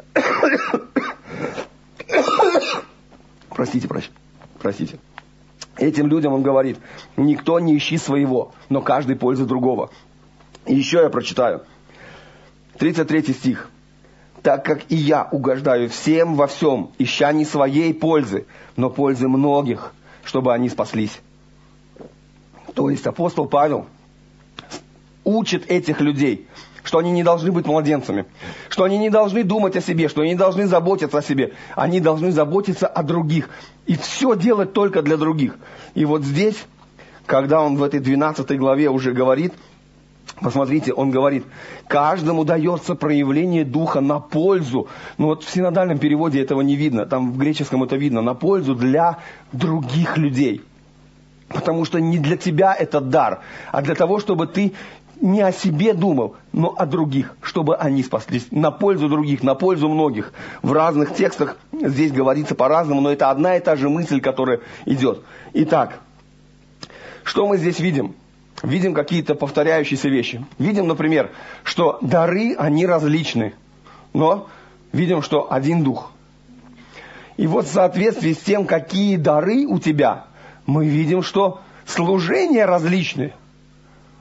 Простите. Этим людям он говорит, никто не ищи своего, но каждый пользу другого. И еще я прочитаю. 33 стих. «Так как и я угождаю всем во всем, ища не своей пользы, но пользы многих, чтобы они спаслись». То есть апостол Павел учит этих людей, что они не должны быть младенцами, что они не должны думать о себе, что они не должны заботиться о себе, они должны заботиться о других. И все делать только для других. И вот здесь, когда он в этой 12 главе уже говорит, посмотрите, он говорит, каждому дается проявление Духа на пользу. Вот в синодальном переводе этого не видно, там в греческом это видно, на пользу для других людей. Потому что не для тебя этот дар, а для того, чтобы ты не о себе думал, но о других, чтобы они спаслись. На пользу других, на пользу многих. В разных текстах здесь говорится по-разному, но это одна и та же мысль, которая идет. Итак, что мы здесь видим? Видим какие-то повторяющиеся вещи. Видим, например, что дары, они различны, но видим, что один Дух. И вот в соответствии с тем, какие дары у тебя, мы видим, что служения различны.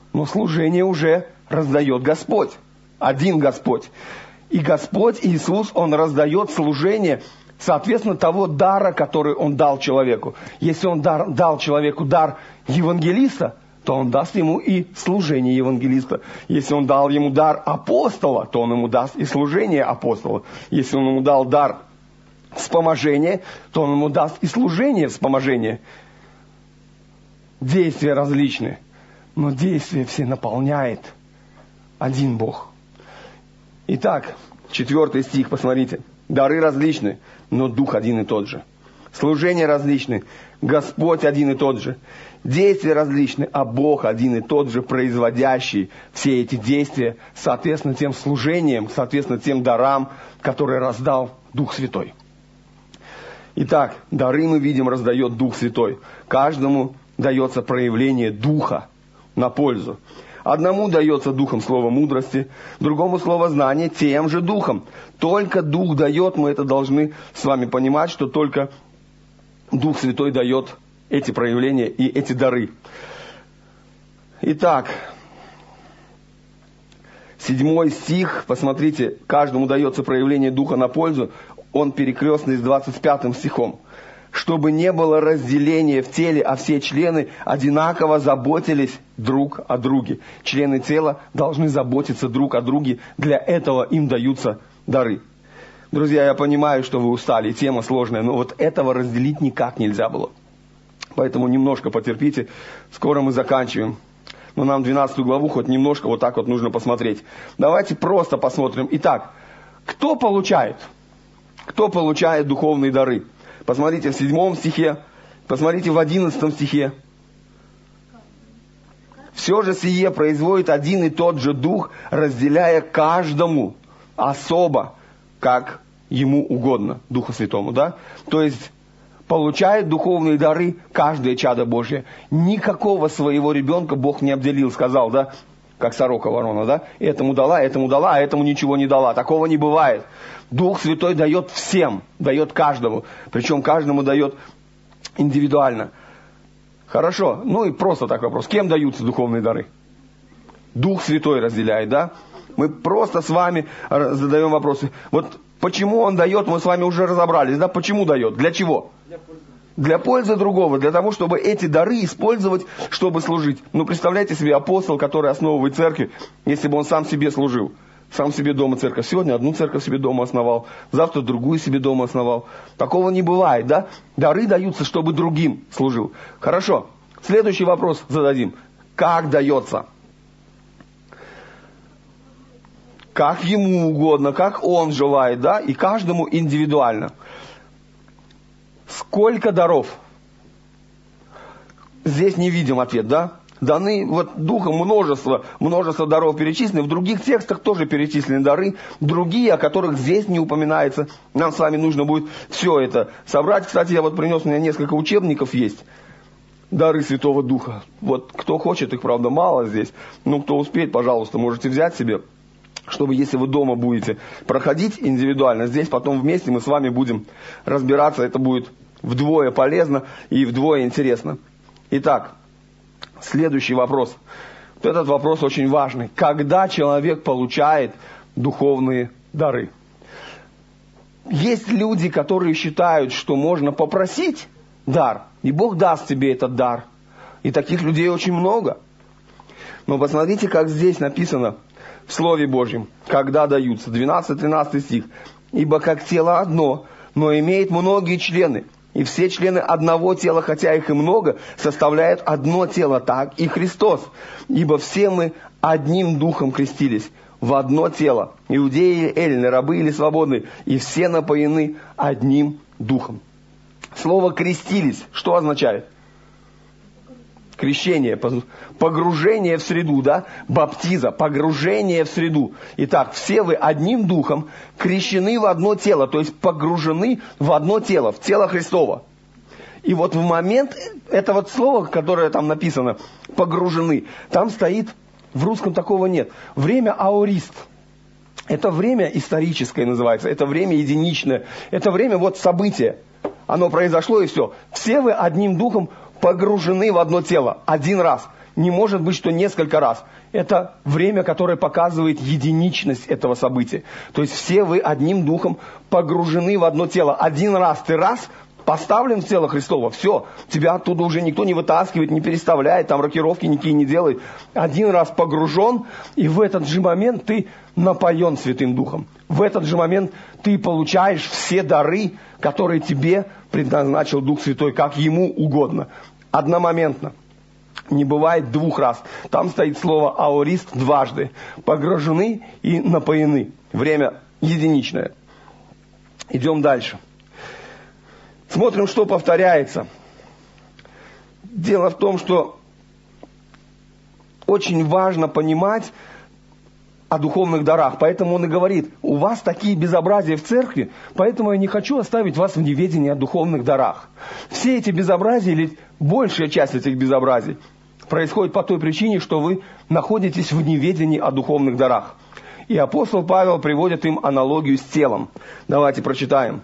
Но служение уже раздает Господь. Один Господь. И Господь Иисус, Он раздает служение, соответственно, того дара, который Он дал человеку. Если Он дал человеку дар евангелиста, то Он даст ему и служение евангелиста. Если Он дал ему дар апостола, то Он ему даст и служение апостола. Если Он ему дал дар вспоможения, то Он ему даст и служение вспоможения. Действия различные, но действия все наполняет один Бог. Итак, 4 стих, посмотрите. Дары различны, но Дух один и тот же. Служения различны, Господь один и тот же. Действия различны, а Бог один и тот же, производящий все эти действия, соответственно, тем служениям, соответственно, тем дарам, которые раздал Дух Святой. Итак, дары мы видим, раздает Дух Святой. Каждому дается проявление Духа на пользу. Одному дается Духом слово мудрости, другому слово знания, тем же Духом. Только Дух дает, мы это должны с вами понимать, что только Дух Святой дает эти проявления и эти дары. Итак, 7 стих, посмотрите, каждому дается проявление Духа на пользу, он перекрестный с 25 стихом. Чтобы не было разделения в теле, а все члены одинаково заботились друг о друге. Члены тела должны заботиться друг о друге, для этого им даются дары. Друзья, я понимаю, что вы устали, тема сложная, но вот этого разделить никак нельзя было. Поэтому немножко потерпите, скоро мы заканчиваем. Но нам 12 главу хоть немножко вот так вот нужно посмотреть. Давайте просто посмотрим. Итак, кто получает? Кто получает духовные дары? Посмотрите в 7 стихе, посмотрите в 11 стихе. Все же сие производит один и тот же Дух, разделяя каждому особо, как ему угодно, Духу Святому, да? То есть, получает духовные дары каждое чадо Божье. Никакого своего ребенка Бог не обделил, сказал, да? Как сорока ворона, да? Этому дала, а этому ничего не дала. Такого не бывает. Дух Святой дает всем, дает каждому. Причем каждому дает индивидуально. Хорошо, ну и просто так вопрос. Кем даются духовные дары? Дух Святой разделяет, да? Мы просто с вами задаем вопросы. Вот почему Он дает, мы с вами уже разобрались, да? Почему дает? Для чего? Для пользы другого, для того, чтобы эти дары использовать, чтобы служить. Ну, представляете себе апостол, который основывает церковь, если бы он сам себе служил. Сам себе дома церковь. Сегодня одну церковь себе дома основал, завтра другую себе дома основал. Такого не бывает, да? Дары даются, чтобы другим служил. Хорошо. Следующий вопрос зададим. Как дается? Как ему угодно, как он желает, да? И каждому индивидуально. Сколько даров? Здесь не видим ответ, да? Даны вот Духом множество даров перечислены. В других текстах тоже перечислены дары. Другие, о которых здесь не упоминается. Нам с вами нужно будет все это собрать. Кстати, я вот принес, у меня несколько учебников есть. Дары Святого Духа. Вот кто хочет, их, правда, мало здесь. Ну, кто успеет, пожалуйста, можете взять себе. Чтобы, если вы дома будете проходить индивидуально, здесь потом вместе мы с вами будем разбираться. Это будет вдвое полезно и вдвое интересно. Итак, следующий вопрос. Вот этот вопрос очень важный. Когда человек получает духовные дары? Есть люди, которые считают, что можно попросить дар, и Бог даст тебе этот дар. И таких людей очень много. Но посмотрите, как здесь написано в Слове Божьем, когда даются. 12-13 стих. «Ибо как тело одно, но имеет многие члены, и все члены одного тела, хотя их и много, составляют одно тело, так и Христос. Ибо все мы одним духом крестились в одно тело, иудеи или эллины, рабы или свободные, и все напоены одним духом». Слово «крестились» что означает? Крещение, погружение в среду, да? Баптиза, погружение в среду. Итак, все вы одним духом крещены в одно тело, то есть погружены в одно тело, в тело Христово. И вот в момент, это вот слово, которое там написано, погружены, там стоит, в русском такого нет, время аорист. Это время историческое называется, это время единичное, это время вот события. Оно произошло и все. Все вы одним духом погружены в одно тело. Один раз. Не может быть, что несколько раз. Это время, которое показывает единичность этого события. То есть все вы одним духом погружены в одно тело. Один раз ты поставлен в тело Христово, все, тебя оттуда уже никто не вытаскивает, не переставляет, там рокировки никакие не делает. Один раз погружен, и в этот же момент ты напоен Святым Духом. В этот же момент ты получаешь все дары, которые тебе предназначил Дух Святой, как Ему угодно. Одномоментно. Не бывает двух раз. Там стоит слово аорист дважды. Погружены и напоены. Время единичное. Идем дальше. Смотрим, что повторяется. Дело в том, что очень важно понимать о духовных дарах. Поэтому он и говорит, у вас такие безобразия в церкви, поэтому я не хочу оставить вас в неведении о духовных дарах. Все эти безобразия, или большая часть этих безобразий, происходит по той причине, что вы находитесь в неведении о духовных дарах. И апостол Павел приводит им аналогию с телом. Давайте прочитаем.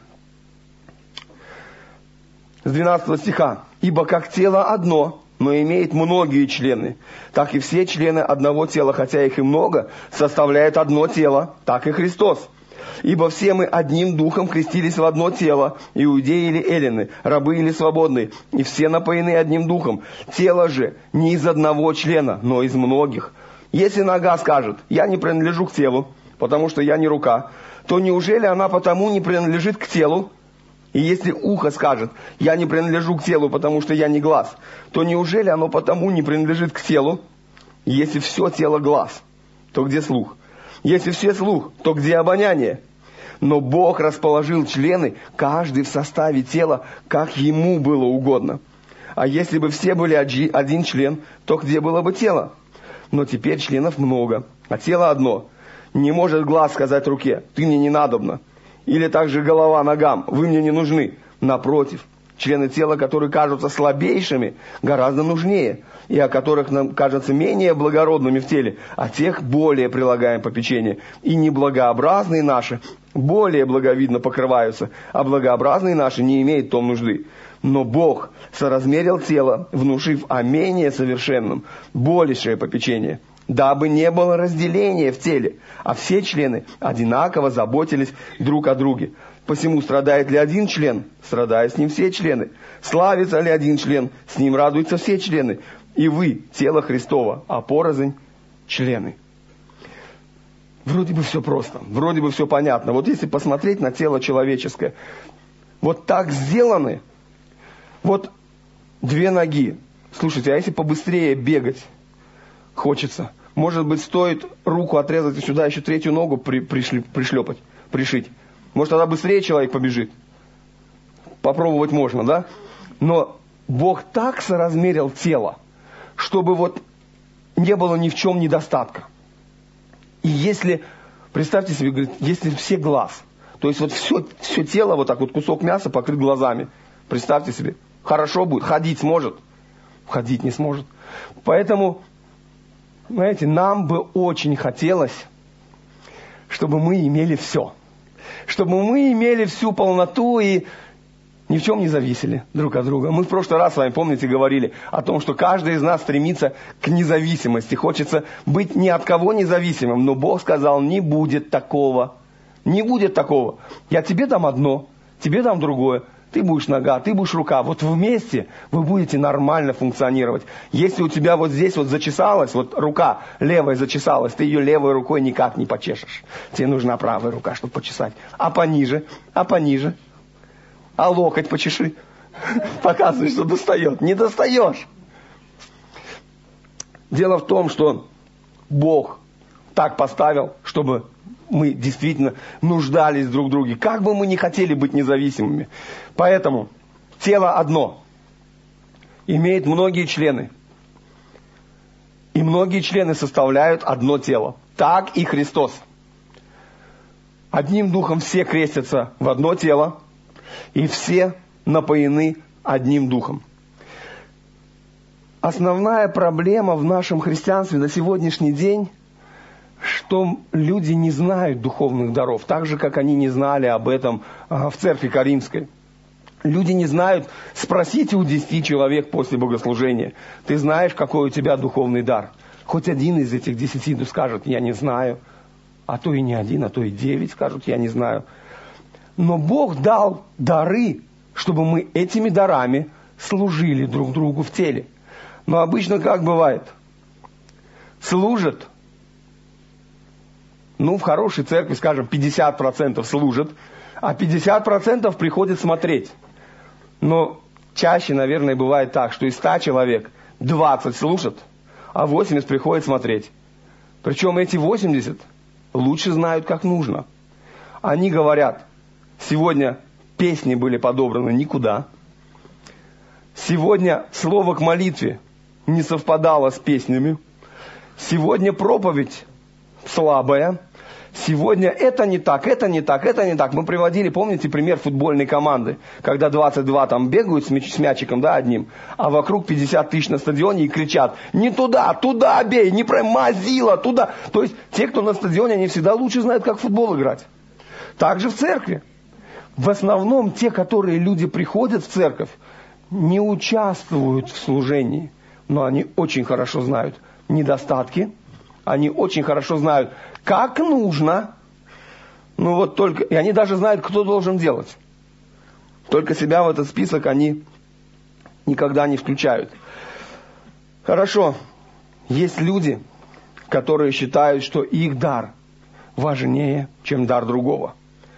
С 12 стиха. «Ибо как тело одно, но имеет многие члены, так и все члены одного тела, хотя их и много, составляют одно тело, так и Христос. Ибо все мы одним духом крестились в одно тело, иудеи или эллины, рабы или свободные, и все напоены одним духом. Тело же не из одного члена, но из многих. Если нога скажет, я не принадлежу к телу, потому что я не рука, то неужели она потому не принадлежит к телу? И если ухо скажет, я не принадлежу к телу, потому что я не глаз, то неужели оно потому не принадлежит к телу? И если все тело глаз, то где слух? Если все слух, то где обоняние? Но Бог расположил члены, каждый в составе тела, как ему было угодно. А если бы все были один член, то где было бы тело? Но теперь членов много, а тело одно. Не может глаз сказать руке, ты мне не надобна. Или также голова ногам, вы мне не нужны. Напротив, члены тела, которые кажутся слабейшими, гораздо нужнее, и о которых нам кажется менее благородными в теле, а тех более прилагаем попечение. И неблагообразные наши более благовидно покрываются, а благообразные наши не имеют в том нужды. Но Бог соразмерил тело, внушив о менее совершенном большее попечение, дабы не было разделения в теле, а все члены одинаково заботились друг о друге. Посему страдает ли один член, страдают с ним все члены. Славится ли один член, с ним радуются все члены. И вы, тело Христово, а порознь члены. Вроде бы все просто, вроде бы все понятно. Вот если посмотреть на тело человеческое, вот так сделаны, вот две ноги. Слушайте, а если побыстрее бегать хочется, может быть, стоит руку отрезать и сюда еще третью ногу пришлепать, пришить. Может, тогда быстрее человек побежит. Попробовать можно, да? Но Бог так соразмерил тело, чтобы вот не было ни в чем недостатка. И если, представьте себе, говорит, если все глаз, то есть вот все тело, вот так вот кусок мяса покрыт глазами, представьте себе, хорошо будет, ходить сможет, ходить не сможет. Поэтому, знаете, нам бы очень хотелось, чтобы мы имели все. Чтобы мы имели всю полноту и ни в чем не зависели друг от друга. Мы в прошлый раз с вами, помните, говорили о том, что каждый из нас стремится к независимости. Хочется быть ни от кого независимым. Но Бог сказал, не будет такого. Не будет такого. Я тебе дам одно, тебе дам другое. Ты будешь нога, ты будешь рука. Вот вместе вы будете нормально функционировать. Если у тебя вот здесь вот зачесалась, вот рука левая зачесалась, ты ее левой рукой никак не почешешь. Тебе нужна правая рука, чтобы почесать. А пониже, а локоть почеши. Показывай, что достает. Не достаешь. Дело в том, что Бог так поставил, чтобы мы действительно нуждались друг в друге. Как бы мы ни хотели быть независимыми. Поэтому тело одно. Имеет многие члены. И многие члены составляют одно тело. Так и Христос. Одним духом все крестятся в одно тело. И все напоены одним духом. Основная проблема в нашем христианстве на сегодняшний день, что люди не знают духовных даров, так же, как они не знали об этом в церкви Коринфской. Люди не знают, спросите у 10 человек после богослужения, ты знаешь, какой у тебя духовный дар? Хоть один из этих 10 скажет, я не знаю. А то и не один, а то и 9 скажут, я не знаю. Но Бог дал дары, чтобы мы этими дарами служили друг другу в теле. Но обычно как бывает? Служат, в хорошей церкви, скажем, 50% служат, а 50% приходят смотреть. Но чаще, наверное, бывает так, что из 100 человек 20 слушат, а 80 приходят смотреть. Причем эти 80 лучше знают, как нужно. Они говорят, сегодня песни были подобраны никуда, сегодня слово к молитве не совпадало с песнями, сегодня проповедь слабая, сегодня это не так, это не так, это не так. Мы приводили, помните, пример футбольной команды, когда 22 там бегают с мячиком, да, одним, а вокруг 50 тысяч на стадионе и кричат, не туда, туда бей, не мазила, туда. То есть те, кто на стадионе, они всегда лучше знают, как в футбол играть. Так же в церкви. В основном те, которые люди приходят в церковь, не участвуют в служении, но они очень хорошо знают недостатки, они очень хорошо знают, как нужно, и они даже знают, кто должен делать. Только себя в этот список они никогда не включают. Хорошо, есть люди, которые считают, что их дар важнее, чем дар другого.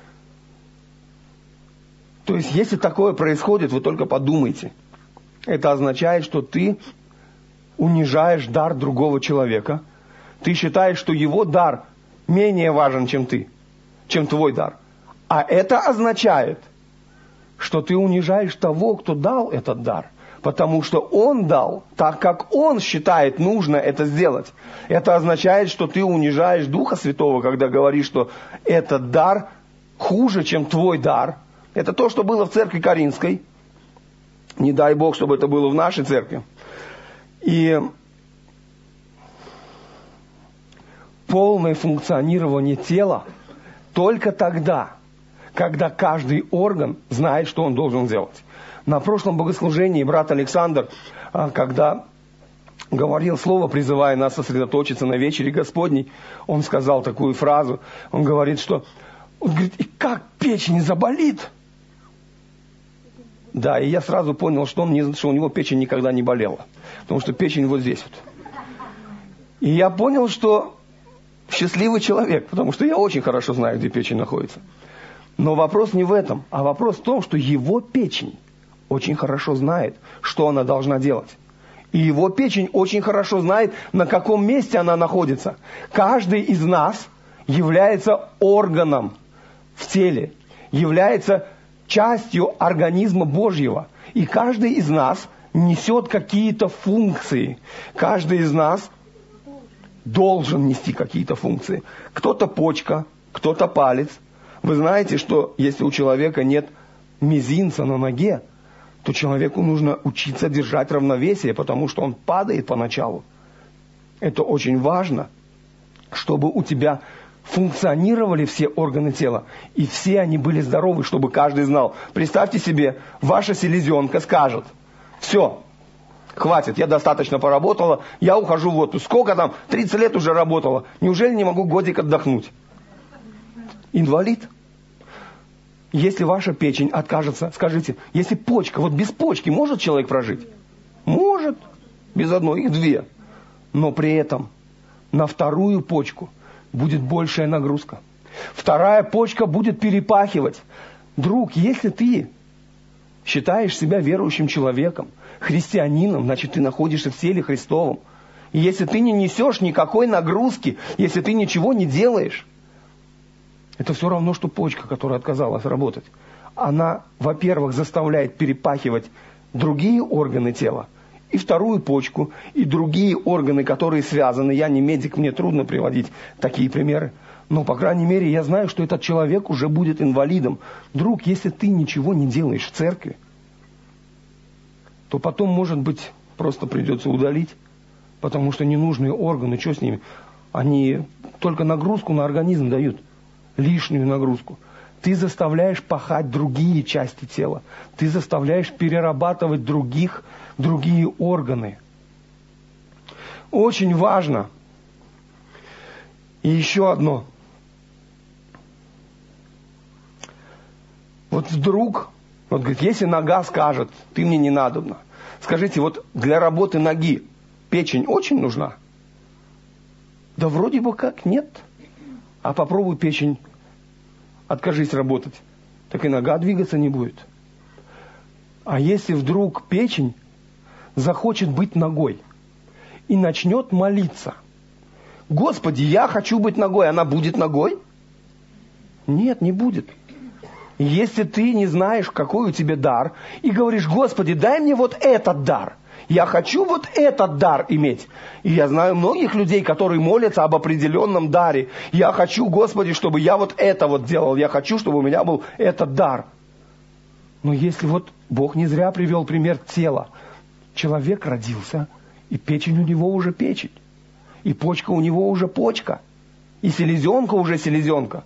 То есть, если такое происходит, вы только подумайте. Это означает, что ты унижаешь дар другого человека. Ты считаешь, что его дар менее важен, чем твой дар. А это означает, что ты унижаешь того, кто дал этот дар. Потому что он дал так, как он считает нужно это сделать. Это означает, что ты унижаешь Духа Святого, когда говоришь, что этот дар хуже, чем твой дар. Это то, что было в церкви Коринфской. Не дай Бог, чтобы это было в нашей церкви. И полное функционирование тела только тогда, когда каждый орган знает, что он должен делать. На прошлом богослужении брат Александр, когда говорил слово, призывая нас сосредоточиться на вечере Господней, он сказал такую фразу. Он говорит, и как печень заболит. Да, и я сразу понял, что у него печень никогда не болела. Потому что печень вот здесь вот. И я понял, что счастливый человек, потому что я очень хорошо знаю, где печень находится. Но вопрос не в этом, а вопрос в том, что его печень очень хорошо знает, что она должна делать. И его печень очень хорошо знает, на каком месте она находится. Каждый из нас является органом в теле, является частью организма Божьего. И каждый из нас несет какие-то функции. Каждый из нас должен нести какие-то функции. Кто-то почка, кто-то палец. Вы знаете, что если у человека нет мизинца на ноге, то человеку нужно учиться держать равновесие, потому что он падает поначалу. Это очень важно, чтобы у тебя функционировали все органы тела, и все они были здоровы, чтобы каждый знал. Представьте себе, ваша селезенка скажет, все, хватит, я достаточно поработала, я ухожу в отпуск. Сколько там? 30 лет уже работала. Неужели не могу годик отдохнуть? Инвалид. Если ваша печень откажется, скажите, если почка, вот без почки может человек прожить? Может. Без одной, их 2. Но при этом на вторую почку будет большая нагрузка. Вторая почка будет перепахивать. Друг, если ты считаешь себя верующим человеком, христианином, значит, ты находишься в теле Христовом. И если ты не несешь никакой нагрузки, если ты ничего не делаешь, это все равно, что почка, которая отказалась работать. Она, во-первых, заставляет перепахивать другие органы тела, и вторую почку, и другие органы, которые связаны. Я не медик, мне трудно приводить такие примеры. Но, по крайней мере, я знаю, что этот человек уже будет инвалидом. Друг, если ты ничего не делаешь в церкви, то потом, может быть, просто придется удалить, потому что ненужные органы, что с ними? Они только нагрузку на организм дают, лишнюю нагрузку. Ты заставляешь пахать другие части тела. Ты заставляешь перерабатывать другие органы. Очень важно. И еще одно. Вот вдруг, вот говорит, если нога скажет, ты мне не надобна. Скажите, вот для работы ноги печень очень нужна? Да вроде бы как нет. А попробуй печень, откажись работать, так и нога двигаться не будет. А если вдруг печень захочет быть ногой и начнет молиться: Господи, я хочу быть ногой, она будет ногой? Нет, не будет. Если ты не знаешь, какой у тебя дар, и говоришь: Господи, дай мне вот этот дар, я хочу вот этот дар иметь. И я знаю многих людей, которые молятся об определенном даре. Я хочу, Господи, чтобы я вот это вот делал. Я хочу, чтобы у меня был этот дар. Но если вот Бог не зря привел пример тела. Человек родился, и печень у него уже печень. И почка у него уже почка. И селезенка уже селезенка.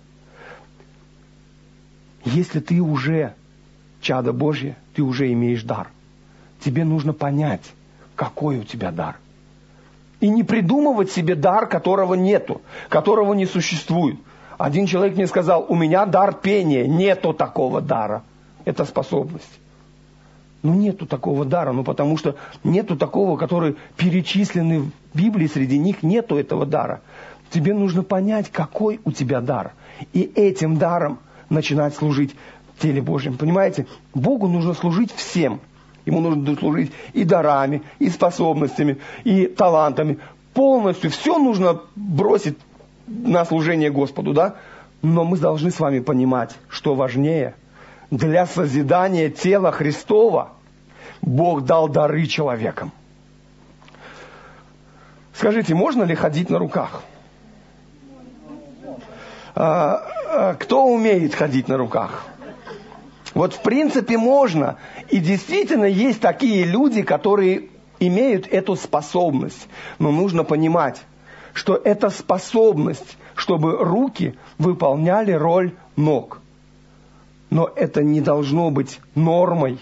Если ты уже чадо Божье, ты уже имеешь дар. Тебе нужно понять, какой у тебя дар. И не придумывать себе дар, которого нету, которого не существует. Один человек мне сказал: у меня дар пения, нету такого дара. Это способность. Ну нету такого дара, потому что нету такого, который перечисленный в Библии, среди них нету этого дара. Тебе нужно понять, какой у тебя дар. И этим даром начинать служить в теле Божьем. Понимаете? Богу нужно служить всем. Ему нужно служить и дарами, и способностями, и талантами. Полностью все нужно бросить на служение Господу, да? Но мы должны с вами понимать, что важнее. Для созидания тела Христова Бог дал дары человекам. Скажите, можно ли ходить на руках? Кто умеет ходить на руках? Вот в принципе можно. И действительно есть такие люди, которые имеют эту способность. Но нужно понимать, что это способность, чтобы руки выполняли роль ног. Но это не должно быть нормой.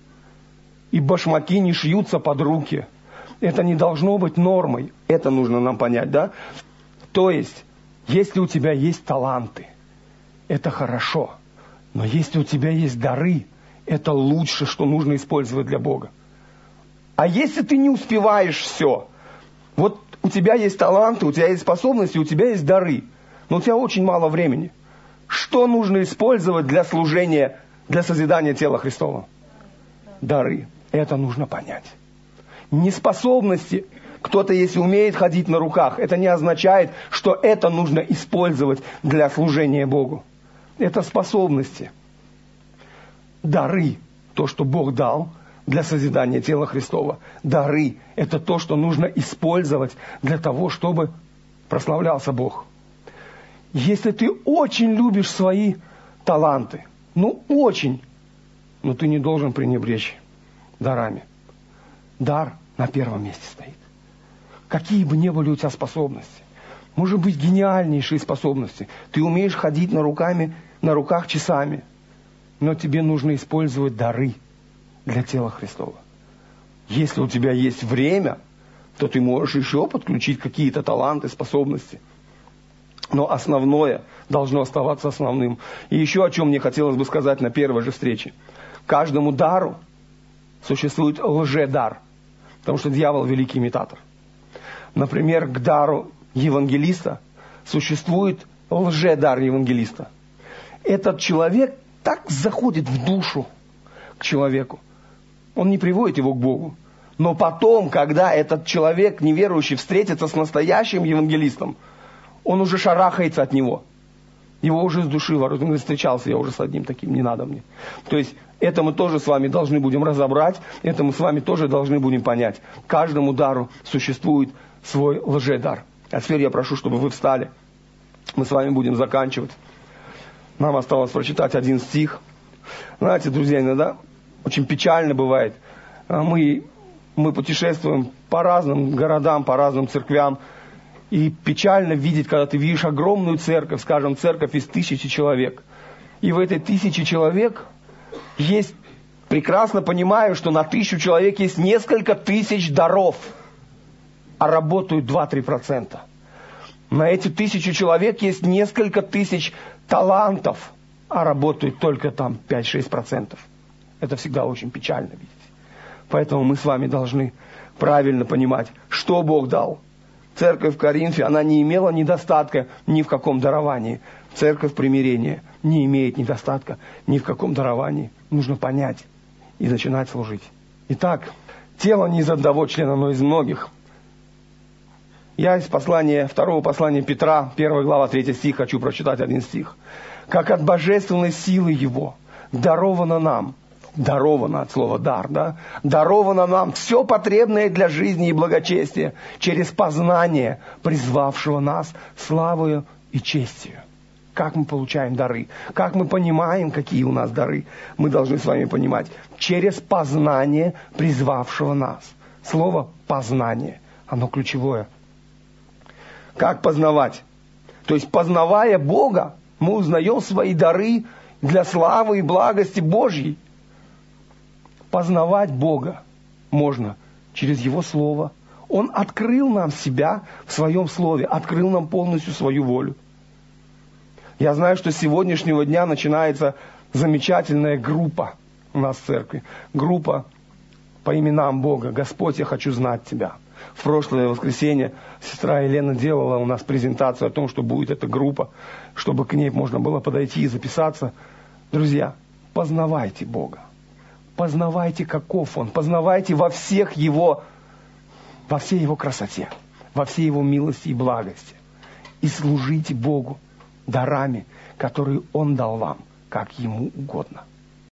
И башмаки не шьются под руки. Это не должно быть нормой. Это нужно нам понять, да? То есть, если у тебя есть таланты, это хорошо. Но если у тебя есть дары, это лучше, что нужно использовать для Бога. А если ты не успеваешь все, вот у тебя есть таланты, у тебя есть способности, у тебя есть дары, но у тебя очень мало времени. Что нужно использовать для служения, для созидания тела Христова? Дары. Это нужно понять. Неспособности. Кто-то, если умеет ходить на руках, это не означает, что это нужно использовать для служения Богу. Это способности. Дары. То, что Бог дал для созидания тела Христова. Дары. Это то, что нужно использовать для того, чтобы прославлялся Бог. Если ты очень любишь свои таланты, очень, но ты не должен пренебречь дарами. Дар на первом месте стоит. Какие бы ни были у тебя способности, может быть, гениальнейшие способности. Ты умеешь ходить на руках часами, но тебе нужно использовать дары для тела Христова. Если у тебя есть время, то ты можешь еще подключить какие-то таланты, способности. Но основное должно оставаться основным. И еще о чем мне хотелось бы сказать на первой же встрече. Каждому дару существует лжедар, потому что дьявол великий имитатор. Например, к дару евангелиста существует лжедар евангелиста. Этот человек так заходит в душу к человеку. Он не приводит его к Богу. Но потом, когда этот человек неверующий встретится с настоящим евангелистом, он уже шарахается от него. Его уже с души ворот. Он встречался, я уже с одним таким, не надо мне. То есть, это мы тоже с вами должны будем разобрать, это мы с вами тоже должны будем понять. Каждому дару существует свой лжедар. А теперь я прошу, чтобы вы встали. Мы с вами будем заканчивать. Нам осталось прочитать один стих. Знаете, друзья, иногда очень печально бывает. Мы путешествуем по разным городам, по разным церквям. И печально видеть, когда ты видишь огромную церковь, скажем, церковь из 1000 человек. И в этой 1000 человек есть, прекрасно понимаю, что на 1000 человек есть несколько тысяч даров, а работают 2-3%. На эти 1000 человек есть несколько тысяч талантов, а работают только там 5-6%. Это всегда очень печально видеть. Поэтому мы с вами должны правильно понимать, что Бог дал. Церковь в Коринфе, она не имела недостатка ни в каком даровании. Церковь примирения не имеет недостатка ни в каком даровании. Нужно понять и начинать служить. Итак, тело не из одного члена, но из многих. Я из второго послания Петра, 1 глава, 3 стих, хочу прочитать один стих. «Как от божественной силы Его даровано нам», даровано от слова «дар», да? «Даровано нам все потребное для жизни и благочестия через познание призвавшего нас славою и честью». Как мы получаем дары? Как мы понимаем, какие у нас дары? Мы должны с вами понимать. Через познание призвавшего нас. Слово «познание», оно ключевое. Как познавать? То есть, познавая Бога, мы узнаем свои дары для славы и благости Божьей. Познавать Бога можно через Его Слово. Он открыл нам себя в Своем Слове, открыл нам полностью свою волю. Я знаю, что с сегодняшнего дня начинается замечательная группа у нас в церкви. Группа по именам Бога. «Господь, я хочу знать Тебя». В прошлое воскресенье сестра Елена делала у нас презентацию о том, что будет эта группа, чтобы к ней можно было подойти и записаться. Друзья, познавайте Бога. Познавайте, каков Он. Познавайте во всей Его красоте, во всей Его милости и благости. И служите Богу дарами, которые Он дал вам, как Ему угодно.